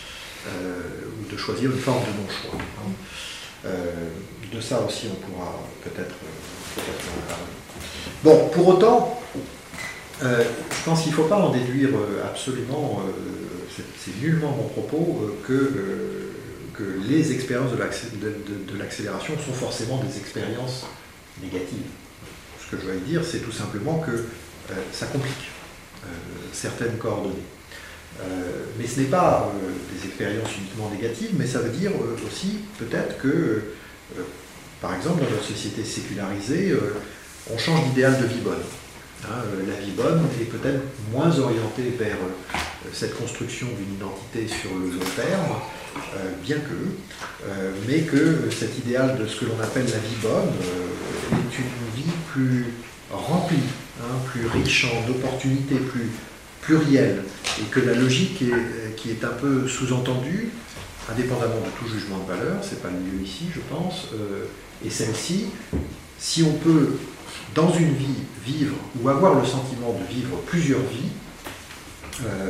Euh, ou de choisir une forme de non-choix. Hein. Euh, de ça aussi on pourra peut-être peut en parler. Bon, pour autant, euh, je pense qu'il ne faut pas en déduire absolument euh, c'est nullement mon propos euh, que, euh, que les expériences de l'accélération sont forcément des expériences négatives. Ce que je veux dire, c'est tout simplement que euh, ça complique euh, certaines coordonnées. Euh, mais ce n'est pas euh, des expériences uniquement négatives, mais ça veut dire euh, aussi peut-être que, euh, par exemple, dans notre société sécularisée, euh, on change d'idéal de vie bonne. Hein, la vie bonne est peut-être moins orientée vers euh, cette construction d'une identité sur le long terme, euh, bien que, euh, mais que cet idéal de ce que l'on appelle la vie bonne euh, est une vie plus remplie, hein, plus riche en opportunités, plus plurielle, et que la logique est, qui est un peu sous-entendue, indépendamment de tout jugement de valeur, c'est pas le lieu ici, je pense, euh, et celle-ci, si on peut dans une vie vivre ou avoir le sentiment de vivre plusieurs vies, euh,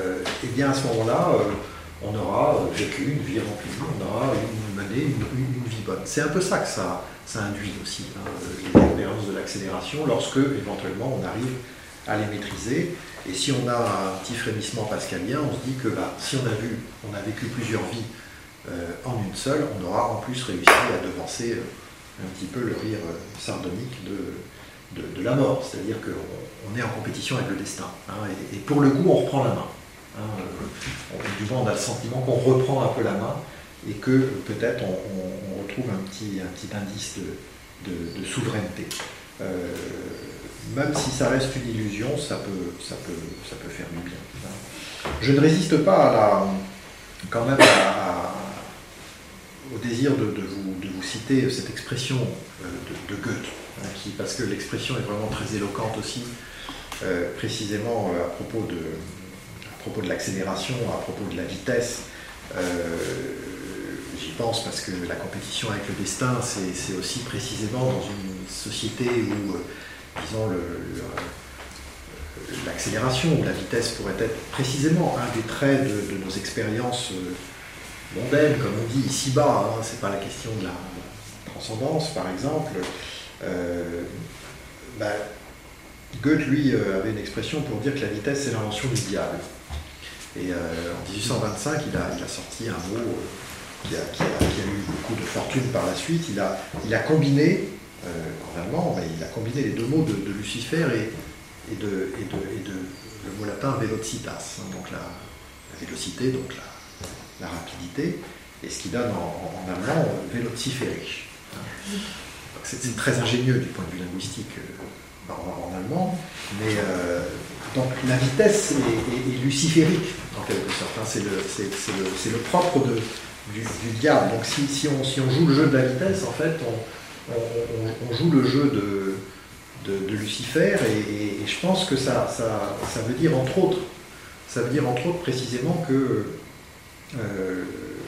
et bien à ce moment-là, euh, on aura vécu une vie remplie, on aura une, mené une, une, une vie bonne. C'est un peu ça que ça, ça induit aussi, hein, les expériences de l'accélération, lorsque éventuellement on arrive à les maîtriser. Et si on a un petit frémissement pascalien, on se dit que bah, si on a, vu, on a vécu plusieurs vies euh, en une seule, on aura en plus réussi à devancer euh, un petit peu le rire euh, sardonique de, de, de la mort. C'est-à-dire qu'on on est en compétition avec le destin. Hein, et, et pour le coup, on reprend la main. Hein, euh, on, du moins, on a le sentiment qu'on reprend un peu la main et que peut-être on, on, on retrouve un petit, un petit indice de, de, de souveraineté. Euh, même si ça reste une illusion, ça peut, ça peut, ça peut faire du bien. Je ne résiste pas à la, quand même à, à, au désir de, de, vous, de vous citer cette expression de, de Goethe, hein, qui, parce que l'expression est vraiment très éloquente aussi, euh, précisément à propos de, à propos de l'accélération, à propos de la vitesse. Euh, J'y pense parce que la compétition avec le destin, c'est aussi précisément dans une société où, euh, disons, l'accélération ou la vitesse pourrait être précisément un des traits de, de nos expériences euh, mondaines, comme on dit ici-bas. Hein, c'est pas la question de la, la transcendance, par exemple. Euh, bah, Goethe, lui, euh, avait une expression pour dire que la vitesse, c'est l'invention du diable. Et euh, en dix-huit cent vingt-cinq, il a, il a sorti un mot... Euh, Qui a, qui, a, qui a eu beaucoup de fortune par la suite. Il a, il a combiné, euh, en allemand, il a combiné les deux mots de, de Lucifer et, et, de, et, de, et de le mot latin velocitas, hein, donc la, la vélocité, donc la, la rapidité, et ce qui donne en, en allemand velociferisch. Hein. C'est très ingénieux du point de vue linguistique euh, en, en allemand, mais euh, donc la vitesse est, est, est luciférique en quelque sorte. Hein. C'est le, le, le propre de Du, du diable. Donc si, si, on, si on joue le jeu de la vitesse, en fait, on, on, on joue le jeu de, de, de Lucifer, et, et, et je pense que ça, ça, ça veut dire entre autres, ça veut dire entre autres précisément que, euh,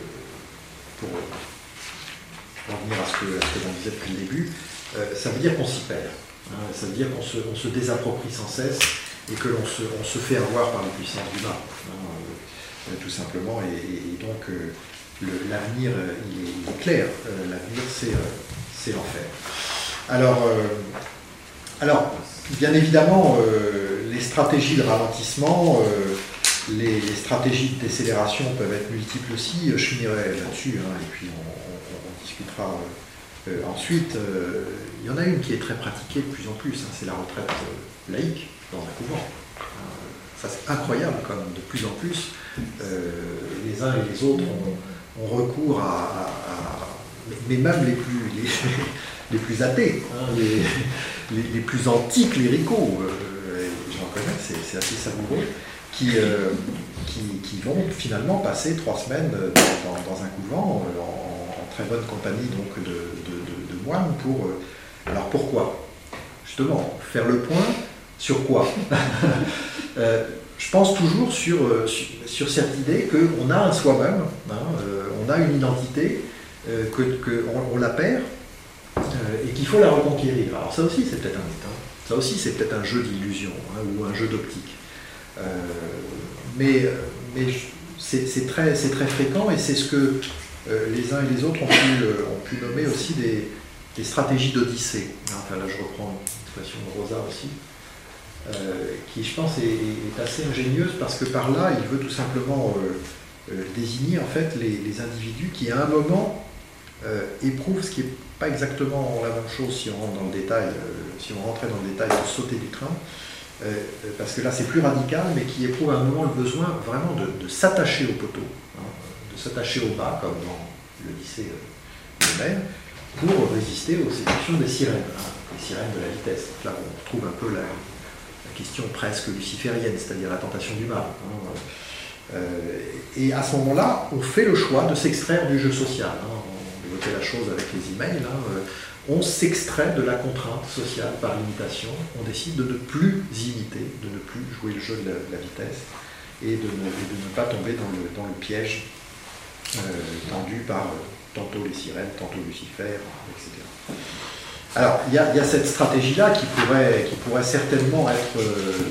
pour revenir à ce que, à ce que l'on disait depuis le début, euh, ça veut dire qu'on s'y perd. Hein, ça veut dire qu'on se, on se désapproprie sans cesse et que l'on se, on se fait avoir par les puissances du mal, hein, euh, tout simplement, et, et, et donc euh, l'avenir, il, il est clair, euh, l'avenir c'est euh, l'enfer. Alors, euh, alors, bien évidemment, euh, les stratégies de ralentissement, euh, les, les stratégies de décélération peuvent être multiples aussi, je finirai là-dessus, hein, et puis on, on, on discutera euh, ensuite. Euh, il y en a une qui est très pratiquée de plus en plus, hein, c'est la retraite euh, laïque dans un couvent. Euh, ça c'est incroyable quand même, de plus en plus, euh, les uns et les autres ont on recourt à, à, à mais même les plus, les, les plus athées, hein, les, les, les plus antiques cléricaux, euh, j'en connais, c'est assez savoureux, qui, euh, qui, qui vont finalement passer trois semaines dans, dans, dans un couvent, en, en très bonne compagnie donc de, de, de, de moines, pour... Euh, alors pourquoi? Justement, faire le point sur quoi? euh, Je pense toujours sur, sur, sur cette idée qu'on a un soi-même, hein, euh, on a une identité, euh, qu'on que on, on la perd, euh, et qu'il faut la reconquérir. Alors ça aussi c'est peut-être un mythe, hein. Ça aussi c'est peut-être un jeu d'illusion, hein, ou un jeu d'optique. Euh, mais mais c'est très, très fréquent, et c'est ce que euh, les uns et les autres ont pu, euh, ont pu nommer aussi des, des stratégies d'Odyssée. Enfin là je reprends l'expression de Rosa aussi. Euh, qui je pense est, est assez ingénieuse, parce que par là il veut tout simplement euh, euh, désigner en fait les, les individus qui à un moment euh, éprouvent ce qui n'est pas exactement la même chose si on rentre dans le détail, euh, si on rentrait dans le détail de sauter du train, euh, parce que là c'est plus radical, mais qui éprouvent à un moment le besoin vraiment de, de s'attacher au poteau, hein, de s'attacher au bas comme dans l'Odyssée euh, même, pour résister aux séductions des sirènes, hein, les sirènes de la vitesse. Donc là on retrouve un peu la question presque luciférienne, c'est-à-dire la tentation du mal. Hein. Euh, et à ce moment-là, on fait le choix de s'extraire du jeu social. Hein. On évoquait la chose avec les emails. Hein. On s'extrait de la contrainte sociale par l'imitation. On décide de ne plus imiter, de ne plus jouer le jeu de la, de la vitesse, et de, ne, et de ne pas tomber dans le, dans le piège euh, tendu par euh, tantôt les sirènes, tantôt Lucifer, et cetera. Alors, il y, y a cette stratégie-là qui pourrait, qui pourrait certainement être, euh, être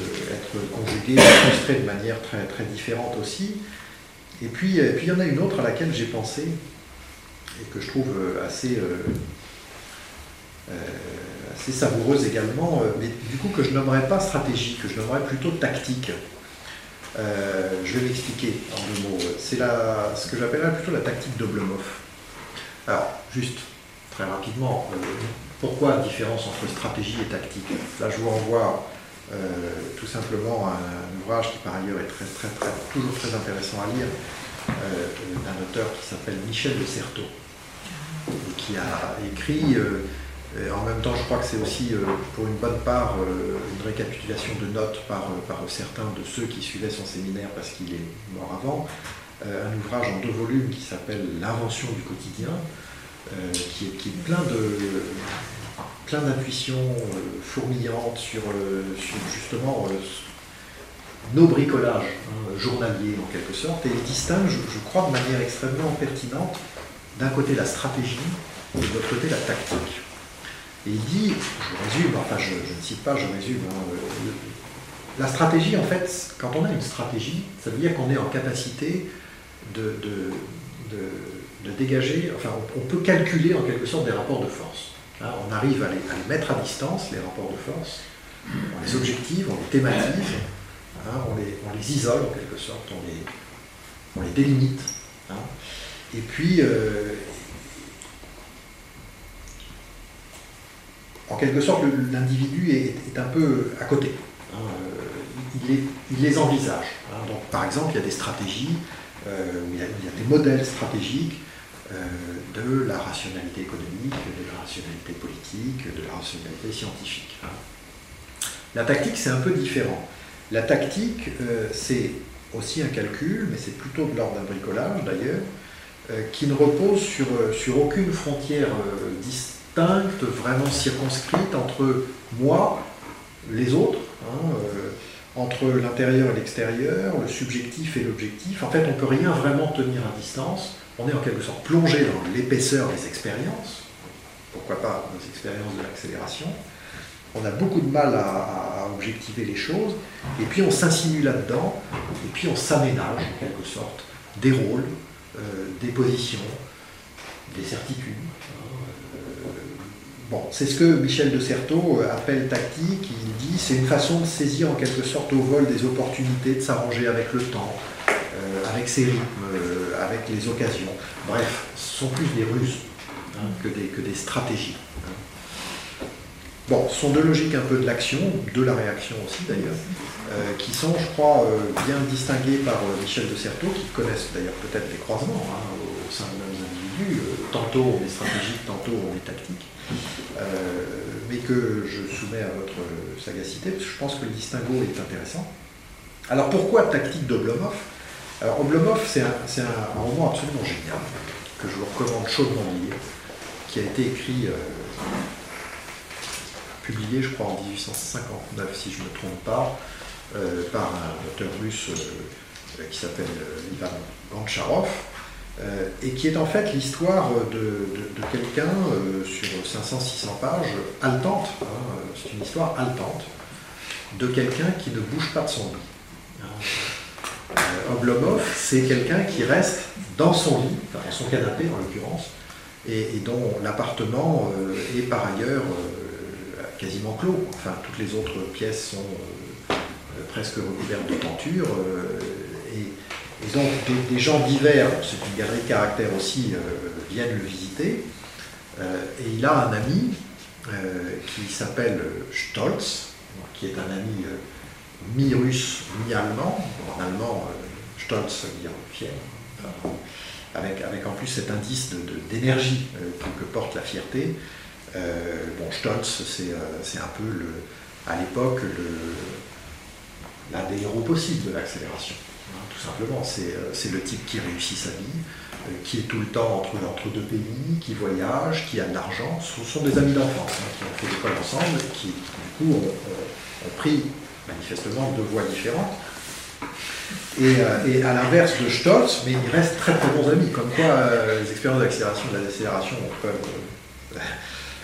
être conjuguée, illustrée de manière très, très différente aussi. Et puis, et puis il y en a une autre à laquelle j'ai pensé, et que je trouve assez, euh, euh, assez savoureuse également, mais du coup que je nommerais pas stratégie, que je nommerais plutôt tactique. Euh, je vais m'expliquer en deux mots. C'est la, ce que j'appellerais plutôt la tactique d'Oblomov. Alors, juste, très rapidement, euh, pourquoi la différence entre stratégie et tactique? Là, je vous renvoie euh, tout simplement à un ouvrage qui, par ailleurs, est très, très, très, toujours très intéressant à lire, euh, d'un auteur qui s'appelle Michel de Certeau, et qui a écrit, euh, en même temps, je crois que c'est aussi, euh, pour une bonne part, euh, une récapitulation de notes par, par certains de ceux qui suivaient son séminaire, parce qu'il est mort avant, euh, un ouvrage en deux volumes qui s'appelle L'invention du quotidien, euh, qui, est, qui est plein de plein d'intuitions euh, fourmillantes sur, euh, sur justement euh, nos bricolages hein, journaliers en quelque sorte, et il distingue, je, je crois, de manière extrêmement pertinente, d'un côté la stratégie et de l'autre côté la tactique. Et il dit, je résume, enfin je, je ne cite pas, je résume, hein, euh, la stratégie, en fait, quand on a une stratégie, ça veut dire qu'on est en capacité de, de, de, de dégager, enfin on, on peut calculer en quelque sorte des rapports de force. Hein, on arrive à les, à les mettre à distance, les rapports de force, on les objective, on les thématise, hein, on, les, on les isole en quelque sorte, on les, on les délimite. Hein, et puis, euh, en quelque sorte, l'individu est, est un peu à côté. Hein, il, est, il les envisage. Hein, donc, par exemple, il y a des stratégies, euh, où il y a, il y a des modèles stratégiques euh, de la rationalité économique, de la rationalité politique, de la rationalité scientifique. Hein. La tactique, c'est un peu différent. La tactique, euh, c'est aussi un calcul, mais c'est plutôt de l'ordre d'un bricolage d'ailleurs, euh, qui ne repose sur, sur aucune frontière euh, distincte, vraiment circonscrite entre moi, les autres, hein, euh, entre l'intérieur et l'extérieur, le subjectif et l'objectif. En fait, on ne peut rien vraiment tenir à distance. On est en quelque sorte plongé dans l'épaisseur des expériences, pourquoi pas nos expériences de l'accélération. On a beaucoup de mal à, à, à objectiver les choses, et puis on s'insinue là-dedans, et puis on s'aménage en quelque sorte des rôles, euh, des positions, des certitudes. Euh, bon, c'est ce que Michel de Certeau appelle tactique. Il dit c'est une façon de saisir en quelque sorte au vol des opportunités, de s'arranger avec le temps, euh, avec ses rythmes, euh, avec les occasions. Bref, ce sont plus des ruses hein, que, des, que des stratégies. Hein. Bon, ce sont deux logiques un peu de l'action, de la réaction aussi d'ailleurs, euh, qui sont, je crois, euh, bien distinguées par euh, Michel de Certeau, qui connaissent d'ailleurs peut-être les croisements hein, au sein de mêmes individus. Euh, tantôt on est stratégique, tantôt on est tactique, euh, mais que je soumets à votre sagacité, parce que je pense que le distinguo est intéressant. Alors pourquoi tactique d'Oblomov? Alors Oblomov, c'est un, c'est un, un roman absolument génial, que je vous recommande chaudement de lire, qui a été écrit... Euh, publié, je crois, en dix-huit cent cinquante-neuf, si je ne me trompe pas, euh, par un auteur russe euh, qui s'appelle euh, Ivan Goncharov, euh, et qui est en fait l'histoire de, de, de quelqu'un euh, sur cinq cents à six cents pages, haletante, hein, c'est une histoire haletante, de quelqu'un qui ne bouge pas de son lit. Euh, Oblomov, c'est quelqu'un qui reste dans son lit, enfin, dans son canapé en l'occurrence, et, et dont l'appartement euh, est par ailleurs euh, quasiment clos. Enfin, toutes les autres pièces sont euh, presque recouvertes de tentures. Euh, et, et donc, des, des gens divers, c'est une galerie de caractère aussi, euh, viennent le visiter. Euh, et il a un ami euh, qui s'appelle Stolz, qui est un ami euh, mi-russe, mi-allemand. En allemand, euh, Stolz, ça veut dire fier. Enfin, avec, avec en plus cet indice de, de, d'énergie euh, que, que porte la fierté. Euh, bon, Stolz, c'est, euh, c'est un peu, le, à l'époque, le, l'un des héros possibles de l'accélération. Hein, tout simplement, c'est, euh, c'est le type qui réussit sa vie, euh, qui est tout le temps entre, entre deux pays, qui voyage, qui a de l'argent. Ce sont des amis d'enfance hein, qui ont fait l'école ensemble, qui, du coup, ont, ont, ont pris manifestement deux voies différentes. Et, euh, et à l'inverse de Stolz, mais ils restent très très bons amis, comme quoi euh, les expériences d'accélération et de la décélération peuvent... Euh,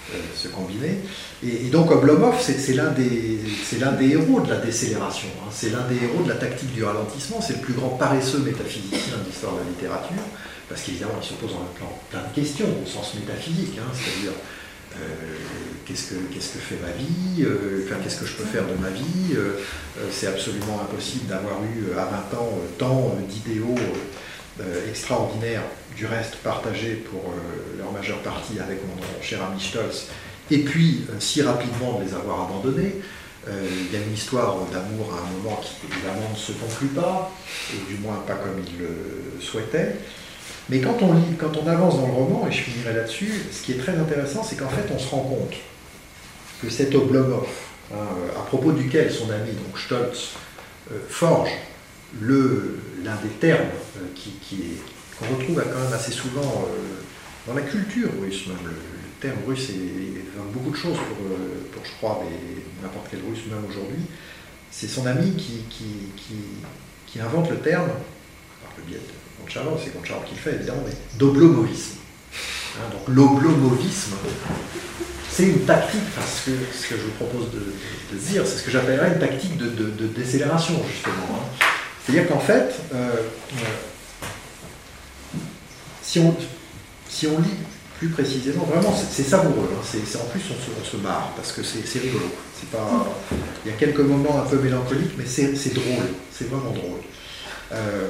euh, se combiner. Et, et donc Oblomov, c'est l'un des, l'un des héros de la décélération, hein. C'est l'un des héros de la tactique du ralentissement, c'est le plus grand paresseux métaphysicien de l'histoire de la littérature, parce qu'évidemment il se pose en plan plein de questions au sens métaphysique, hein, c'est-à-dire euh, qu'est-ce que, qu'est-ce que fait ma vie, euh, enfin, qu'est-ce que je peux faire de ma vie, euh, euh, c'est absolument impossible d'avoir eu à vingt ans euh, tant d'idéaux euh, extraordinaires, du reste partagés pour euh, leur majeure partie avec mon cher ami Stolz, et puis euh, si rapidement de les avoir abandonnés. Euh, il y a une histoire d'amour à un moment qui évidemment ne se conclut pas, et du moins pas comme il le souhaitait. Mais quand on lit, quand on avance dans le roman, et je finirai là-dessus, ce qui est très intéressant, c'est qu'en fait on se rend compte que cet Oblomov, hein, à propos duquel son ami donc Stolz euh, forge le, l'un des termes euh, qui, qui est, qu'on retrouve quand même assez souvent euh, dans la culture russe même. Le, le terme russe est, est beaucoup de choses pour, euh, pour je crois, n'importe quel russe même aujourd'hui. C'est son ami qui, qui, qui, qui invente le terme, par le biais de Goncharov, c'est Goncharov qui le fait évidemment, mais d'oblomovisme. Hein, donc l'oblomovisme, c'est une tactique, enfin, ce, que, ce que je vous propose de, de, de dire, c'est ce que j'appellerais une tactique de, de, de décélération, justement. Hein. C'est-à-dire qu'en fait, euh, euh, si, on, si on lit plus précisément, vraiment, c'est savoureux, hein, c'est, c'est, en plus on se, on se marre, parce que c'est rigolo. C'est pas, il y a quelques moments un peu mélancoliques, mais c'est drôle, c'est vraiment drôle. Euh,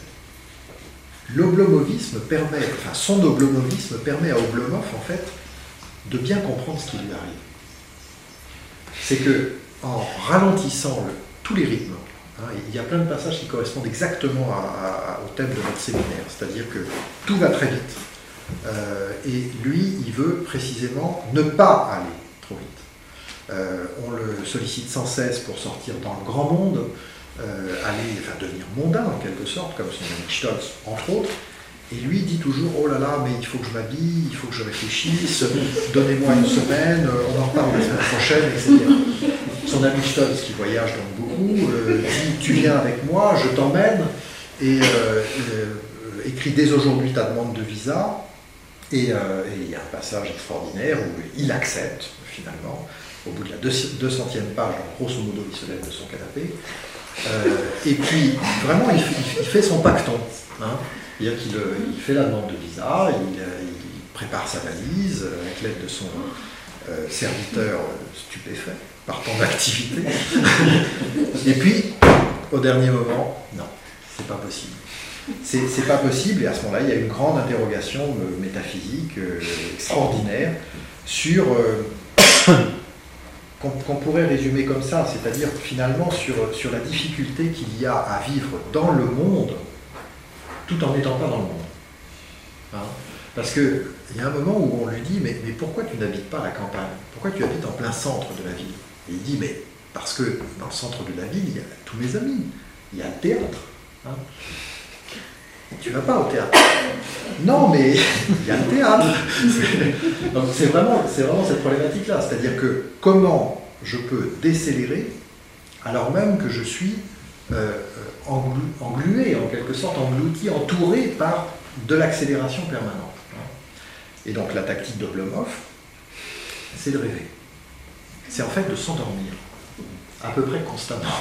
L'oblomovisme permet, enfin son oblomovisme permet à Oblomov en fait de bien comprendre ce qui lui arrive. C'est que en ralentissant le, tous les rythmes, hein, il y a plein de passages qui correspondent exactement à, à, au thème de notre séminaire, c'est-à-dire que tout va très vite. Euh, et lui, il veut précisément ne pas aller trop vite. Euh, on le sollicite sans cesse pour sortir dans le grand monde, Euh, aller, enfin, devenir mondain en quelque sorte, comme son ami Stolz, entre autres, et lui dit toujours « Oh là là, mais il faut que je m'habille, il faut que je réfléchisse, donnez-moi une semaine, on en reparle la semaine prochaine, et cetera » Son ami Stolz, qui voyage donc beaucoup, euh, dit « Tu viens avec moi, je t'emmène, et euh, euh, écris dès aujourd'hui ta demande de visa », et euh, il y a un passage extraordinaire où il accepte, finalement, au bout de la deux centième page, donc grosso modo, il se lève de son canapé. Euh, et puis, vraiment, il, il, il fait son pacton. Hein. C'est-à-dire qu'il il fait la demande de visa, il, il prépare sa valise avec l'aide de son euh, serviteur stupéfait par tant d'activité. Et puis, au dernier moment, non, c'est pas possible. C'est pas possible, et à ce moment-là, il y a une grande interrogation euh, métaphysique euh, extraordinaire sur... Euh, qu'on qu'on pourrait résumer comme ça, c'est-à-dire finalement sur, sur la difficulté qu'il y a à vivre dans le monde tout en n'étant pas dans le monde. Hein? Parce qu'il y a un moment où on lui dit mais, mais pourquoi tu n'habites pas à la campagne? Pourquoi tu habites en plein centre de la ville? Et il dit mais parce que dans le centre de la ville, il y a tous mes amis, il y a le théâtre. Hein? Tu vas pas au théâtre? Non, mais il y a le théâtre. Donc c'est vraiment, c'est vraiment cette problématique-là. C'est-à-dire que comment je peux décélérer alors même que je suis euh, englu, englué, en quelque sorte, englouti, entouré par de l'accélération permanente. Et donc la tactique d'Oblomov, c'est de rêver. C'est en fait de s'endormir, à peu près constamment.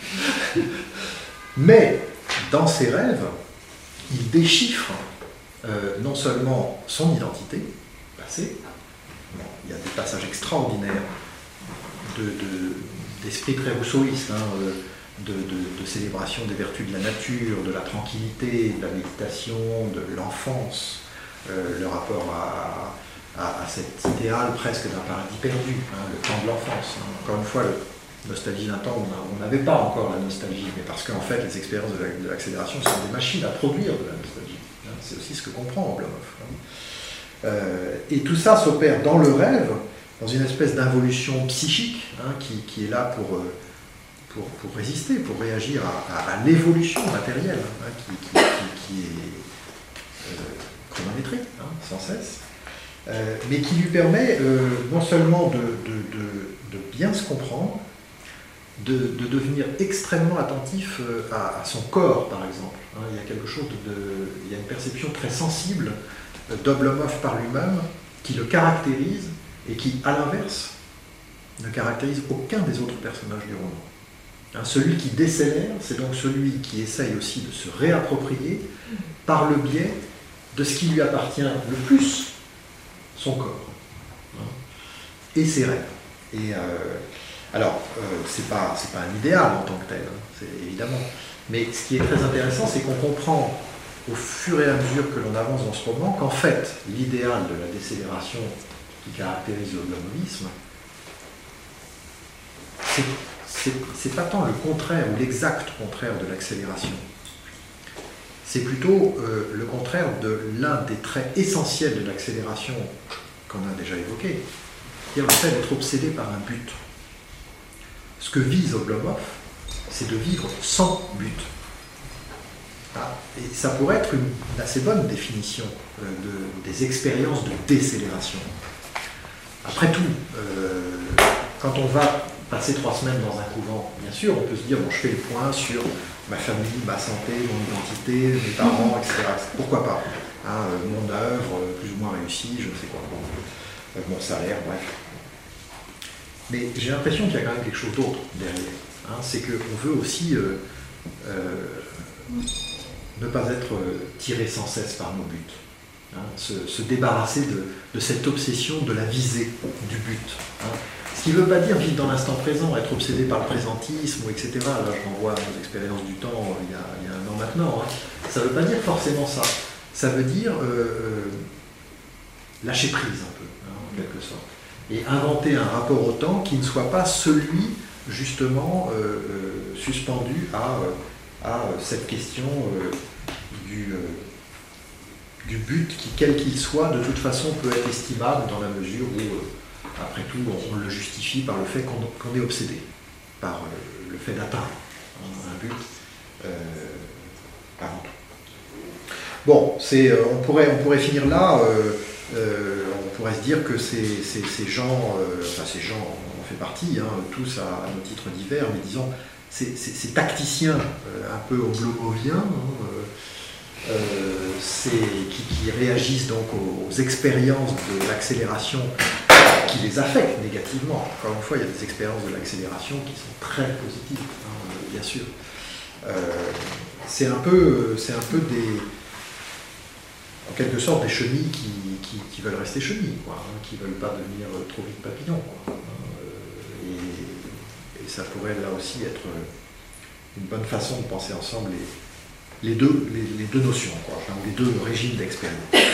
Mais dans ses rêves, il déchiffre euh, non seulement son identité passée, bon, il y a des passages extraordinaires d'esprit de, de, très rousseauiste, hein, de, de, de célébration des vertus de la nature, de la tranquillité, de la méditation, de l'enfance, euh, le rapport à, à, à cet idéal presque d'un paradis perdu, hein, le temps de l'enfance. Hein. Encore une fois, le, nostalgie d'un temps où on n'avait pas encore la nostalgie, mais parce qu'en fait les expériences de l'accélération sont des machines à produire de la nostalgie. C'est aussi ce que comprend Oblomov. Euh, et tout ça s'opère dans le rêve, dans une espèce d'involution psychique hein, qui, qui est là pour, pour, pour résister, pour réagir à, à, à l'évolution matérielle hein, qui, qui, qui, qui est euh, chronométrique, hein, sans cesse, euh, mais qui lui permet euh, non seulement de, de, de, de bien se comprendre, De, de devenir extrêmement attentif à, à son corps, par exemple. Hein, il y a quelque chose de, de, il y a une perception très sensible d'Oblomov par lui-même qui le caractérise et qui, à l'inverse, ne caractérise aucun des autres personnages du roman. Hein, celui qui décélère, c'est donc celui qui essaye aussi de se réapproprier par le biais de ce qui lui appartient le plus, son corps, hein, et ses rêves. Et, euh, alors, euh, c'est pas, c'est pas un idéal en tant que tel, hein, c'est évidemment. Mais ce qui est très intéressant, c'est qu'on comprend au fur et à mesure que l'on avance dans ce roman qu'en fait, l'idéal de la décélération qui caractérise le glomovisme, c'est c'est pas tant le contraire ou l'exact contraire de l'accélération. C'est plutôt euh, le contraire de l'un des traits essentiels de l'accélération qu'on a déjà évoqué, c'est-à-dire le fait d'être obsédé par un but. Ce que vise Oblomov, c'est de vivre sans but. Ah, et ça pourrait être une, une assez bonne définition euh, de, des expériences de décélération. Après tout, euh, quand on va passer trois semaines dans un couvent, bien sûr, on peut se dire, bon, je fais le point sur ma famille, ma santé, mon identité, mes parents, et cetera. Pourquoi pas, hein, mon œuvre, plus ou moins réussie, je ne sais quoi, bon, mon salaire, bref. Mais j'ai l'impression qu'il y a quand même quelque chose d'autre derrière. Hein, c'est qu'on veut aussi euh, euh, ne pas être tiré sans cesse par nos buts. Hein, se, se débarrasser de, de cette obsession de la visée du but. Hein. Ce qui ne veut pas dire vivre dans l'instant présent, être obsédé par le présentisme, et cetera. Là, je renvoie à nos expériences du temps euh, il, y a, il y a un an maintenant. Hein. Ça ne veut pas dire forcément ça. Ça veut dire euh, euh, lâcher prise un peu, hein, en quelque sorte. Et inventer un rapport au temps qui ne soit pas celui, justement, euh, euh, suspendu à, à cette question euh, du, euh, du but qui, quel qu'il soit, de toute façon, peut être estimable dans la mesure où... Euh, Après tout, on le justifie par le fait qu'on qu'on est obsédé, par euh, le fait d'atteindre un but euh, avant tout. Bon, euh, on, pourrait, on pourrait finir là, euh, euh, on pourrait se dire que ces, ces, ces gens, euh, enfin ces gens, on en fait partie, hein, tous à, à nos titres divers, mais disons, ces, ces, ces tacticiens euh, un peu oblomoviens, hein, euh, qui, qui réagissent donc aux, aux expériences de l'accélération qui les affectent négativement. Encore une fois, il y a des expériences de l'accélération qui sont très positives, hein, bien sûr. Euh, c'est un peu, c'est un peu des, en quelque sorte, des chenilles qui, qui, qui veulent rester chenilles, quoi, hein, qui ne veulent pas devenir trop vite papillons, quoi, hein, et, et ça pourrait là aussi être une bonne façon de penser ensemble les, les, deux, les, les deux notions, quoi, enfin, les deux régimes d'expérience.